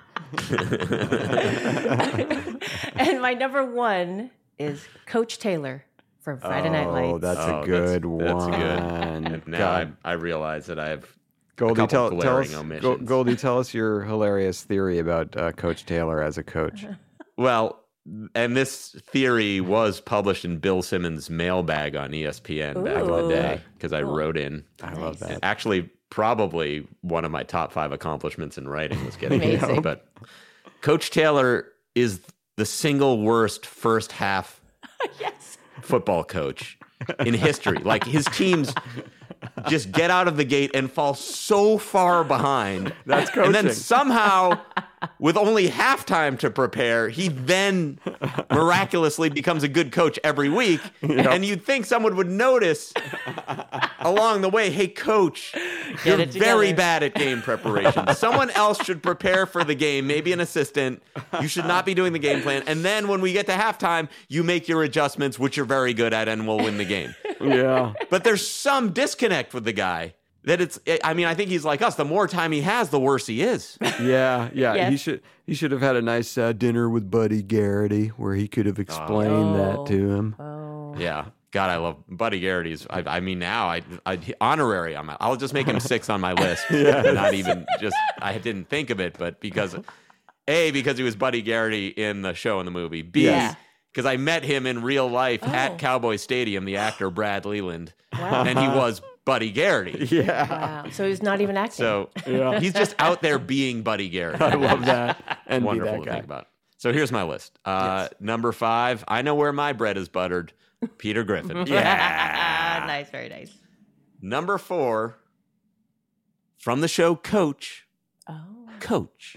And my number 1 is Coach Taylor from Friday Night Lights. Oh, that's a good one. That's good. And now I realize that I have Goldie, omissions. Goldie, tell us your hilarious theory about Coach Taylor as a coach. Well, and this theory was published in Bill Simmons' mailbag on ESPN back in the day because I wrote in. I love that. And actually, probably one of my top 5 accomplishments in writing was getting it. But Coach Taylor is the single worst first half football coach in history. Like his teams just get out of the gate and fall so far behind. That's coaching. And then somehow, with only halftime to prepare, he then miraculously becomes a good coach every week. Yep. And you'd think someone would notice along the way, hey, coach, you're very bad at game preparation. Someone else should prepare for the game, maybe an assistant. You should not be doing the game plan. And then when we get to halftime, you make your adjustments, which you're very good at, and we'll win the game. Yeah. But there's some disconnect with the guy that I think he's like us. The more time he has, the worse he is. Yeah. Yes. He should have had a nice dinner with Buddy Garrity where he could have explained that to him. Oh. Yeah. God, I love Buddy Garrity's. Now honorary. I'll just make him 6 on my list. Not even just, I didn't think of it, but because he was Buddy Garrity in the show and the movie. B, because I met him in real life at Cowboy Stadium, the actor Brad Leland. Wow. And he was Buddy Garrity. Yeah. Wow. So he's not even acting. So he's just out there being Buddy Garrity. I love that. And wonderful be that to guy. think about. So here's my list. Number 5, I know where my bread is buttered. Peter Griffin. Yeah. Nice, very nice. Number 4, from the show Coach. Oh. Coach.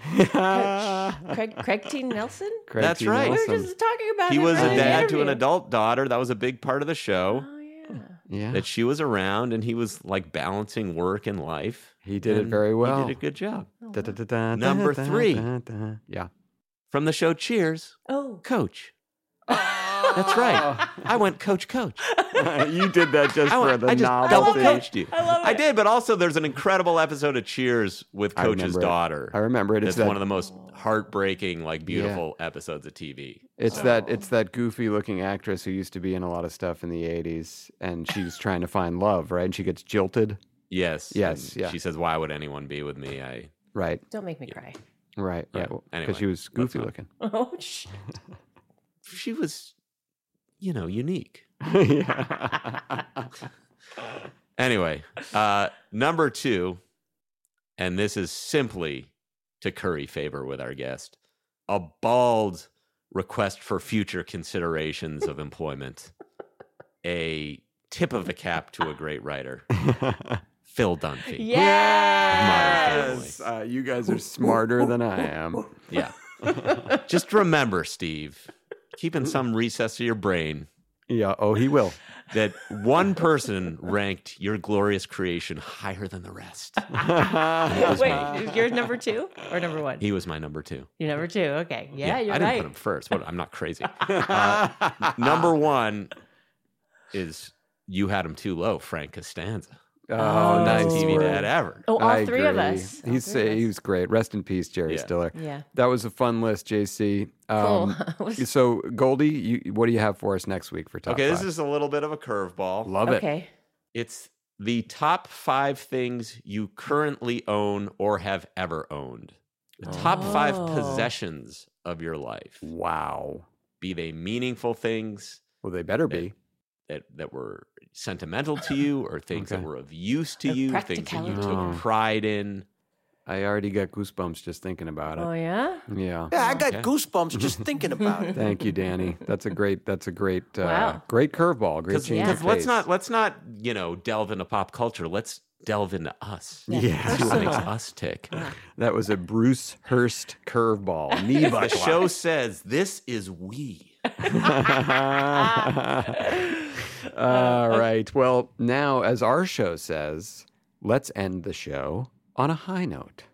Craig T. Nelson? That's right. We were just talking about He him was a earlier in the dad to interview. an adult daughter. That was a big part of the show. Oh, Yeah. That she was around and he was like balancing work and life. He did it very well. He did a good job. Da-da-da-da, Number 3. da-da-da. Yeah. From the show Cheers. Oh. Coach. That's right. I went Coach. You did that just for the I just novelty. double coached you. I love it. I did, but also there's an incredible episode of Cheers with Coach's daughter. I remember it. It's one of the most heartbreaking, beautiful episodes of TV. It's that goofy looking actress who used to be in a lot of stuff in the 80s, and she's trying to find love, right? And she gets jilted. Yes. Yes. And she says, "Why would anyone be with me?" Right. Don't make me cry. Right. Yeah. Because Anyway, she was goofy looking. Oh, shit. She was, unique. Anyway, number 2, and this is simply to curry favor with our guest, a bald request for future considerations of employment, a tip of the cap to a great writer. Phil Dunphy. Yes. Modern Family. You guys are smarter than I am. Yeah. Just remember, Steve, keep in some recess of your brain. Yeah. Oh, he will. That one person ranked your glorious creation higher than the rest. Wait, you're number 2 or number 1? He was my number 2. You're number 2. Okay. Yeah, you're I didn't right. put him first. I'm not crazy. Number 1 is you had him too low, Frank Costanza. Oh, Best nice TV work. dad ever. Oh, all I 3 of agree. us. He was great. Rest in peace, Jerry Yeah. Stiller. Yeah. That was a fun list, JC. Cool. So, Goldie, what do you have for us next week for top Okay, 5? this is a little bit of a curveball. Love it. Okay. It's the top 5 things you currently own or have ever owned. The top 5 possessions of your life. Wow. Be they meaningful things. Well, they better be. That were sentimental to you, or things that were of use to Of you, things that you practicality. took pride in. I already got goosebumps just thinking about it. Oh, yeah? Yeah. Yeah, I got Okay. goosebumps just thinking about it. Thank you, Danny. That's a great Wow. great curveball. Great change of Because pace. let's not delve into pop culture. Let's delve into us. Yeah. See what makes us tick. That was a Bruce Hurst curveball. Knee The buckler. show says this is we. All right. Well, now, as our show says, let's end the show on a high note.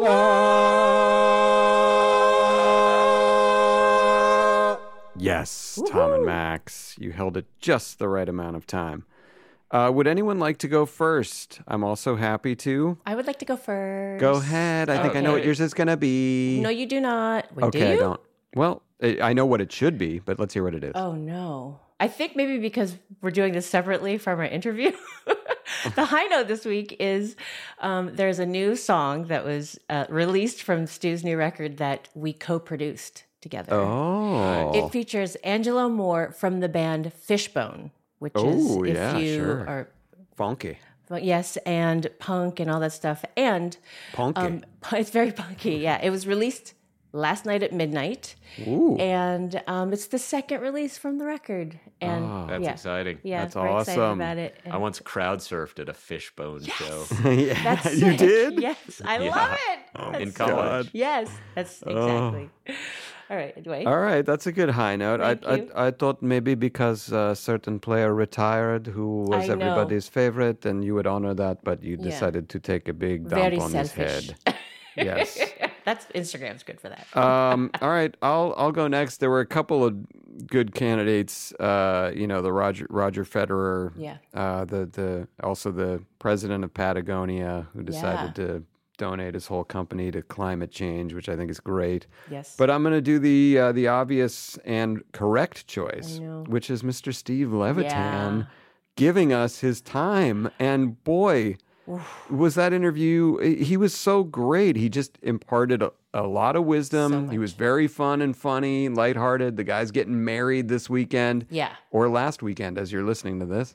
Yes, Tom and Max, you held it just the right amount of time. Would anyone like to go first? I'm also happy to. I would like to go first. Go ahead. I think I know what yours is going to be. No, you do not. Wait, okay, do you? I don't. Well, I know what it should be, but let's hear what it is. Oh, no. I think maybe because we're doing this separately from our interview. The high note this week is there's a new song that was released from Stu's new record that we co-produced together. Oh. It features Angelo Moore from the band Fishbone, which is if you are funky. Well, yes, and punk and all that stuff. And punky. It's very punky. Yeah, it was released last night at midnight. Ooh. And it's the second release from the record. And That's exciting. Yeah, That's very excited awesome. about it. I once crowd surfed at a Fishbone show. Yeah, That's you sick. did? Yes, I Yeah. love it. Oh, That's in so college. much. Yes, that's exactly. All right, Dwayne. All right, that's a good high note. Thank you. I thought maybe because a certain player retired who was I know. everybody's favorite, and you would honor that, but you Yeah. decided to take a big dump Very on selfish. his head. Yes. That's Instagram's good for that. All right, I'll go next. There were a couple of good candidates. The Roger Federer. Yeah. Also the president of Patagonia, who decided to donate his whole company to climate change, which I think is great. Yes. But I'm going to do the obvious and correct choice, which is Mr. Steve Levitan giving us his time. And boy, was that interview, he was so great. He just imparted a lot of wisdom. He was very fun and funny, lighthearted. The guy's getting married this weekend. Yeah. Or last weekend as you're listening to this.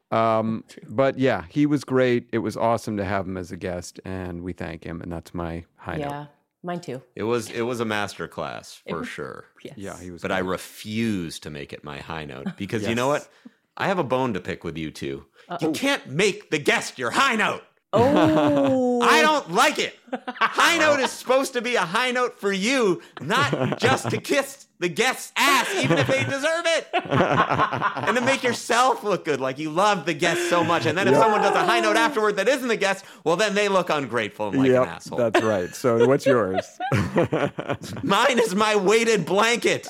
But yeah, he was great. It was awesome to have him as a guest, and we thank him. And that's my high note. Yeah, mine too. It was a master class for sure. Yes. Yeah, he was. But I refuse to make it my high note because you know what? I have a bone to pick with you two. You can't make the guest your high note. Oh. I don't like it. High note is supposed to be a high note for you, not just to kiss the guest's ass, even if they deserve it. And to make yourself look good, like you love the guest so much. And then if someone does a high note afterward that isn't the guest, well, then they look ungrateful and like an asshole. That's right. So what's yours? Mine is my weighted blanket.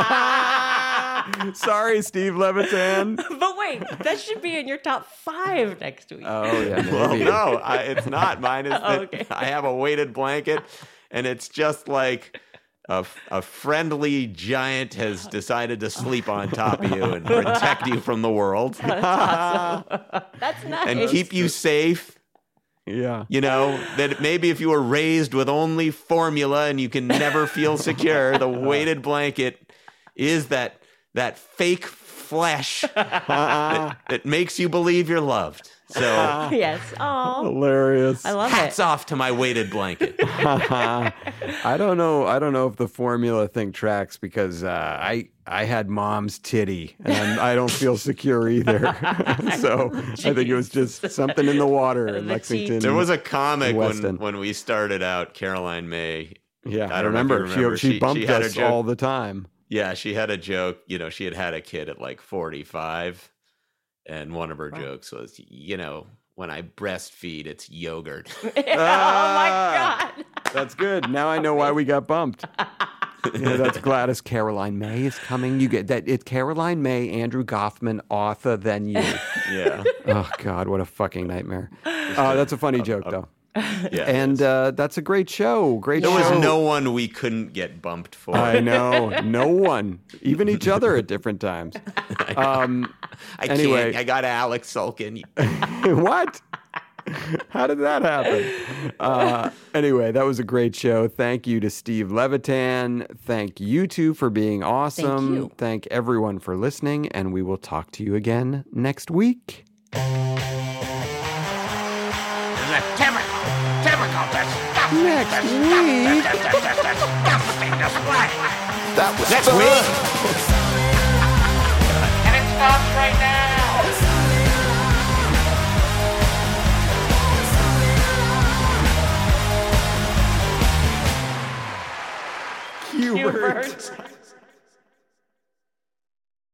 Sorry, Steve Levitan. But wait, that should be in your top 5 next week. Oh, yeah, maybe. Well, no, it's not. Mine is that I have a weighted blanket, and it's just like a friendly giant has decided to sleep on top of you and protect you from the world. That's awesome. That's nice. And keep you safe. Yeah. You know, that maybe if you were raised with only formula and you can never feel secure, the weighted blanket is that fake flesh that makes you believe you're loved. So yes. Oh, hilarious. I love hats off to my weighted blanket. I don't know if the formula thing tracks because I had mom's titty and I don't feel secure either. So I think it was just something in the water in Lexington. There was a comic when we started out, Caroline May. Yeah, I don't remember. She bumped had us all the time. Yeah, she had a joke. She had a kid at like 45. And one of her jokes was, when I breastfeed, it's yogurt. Oh my God. That's good. Now I know why we got bumped. That's Gladys. Caroline May is coming. You get that. It's Caroline May, Andrew Goffman, Arthur, then you. Yeah. Oh God, what a fucking nightmare. That's a funny joke though. Yeah, and that's a great show. There was no one we couldn't get bumped for. I know, no one, even each other at different times. Anyway, can't. I got Alex Sulkin. What? How did that happen? Anyway, that was a great show. Thank you to Steve Levitan. Thank you two for being awesome. Thank everyone for listening, and we will talk to you again next week. Next week. That was next week. And it stops right now. Hubert.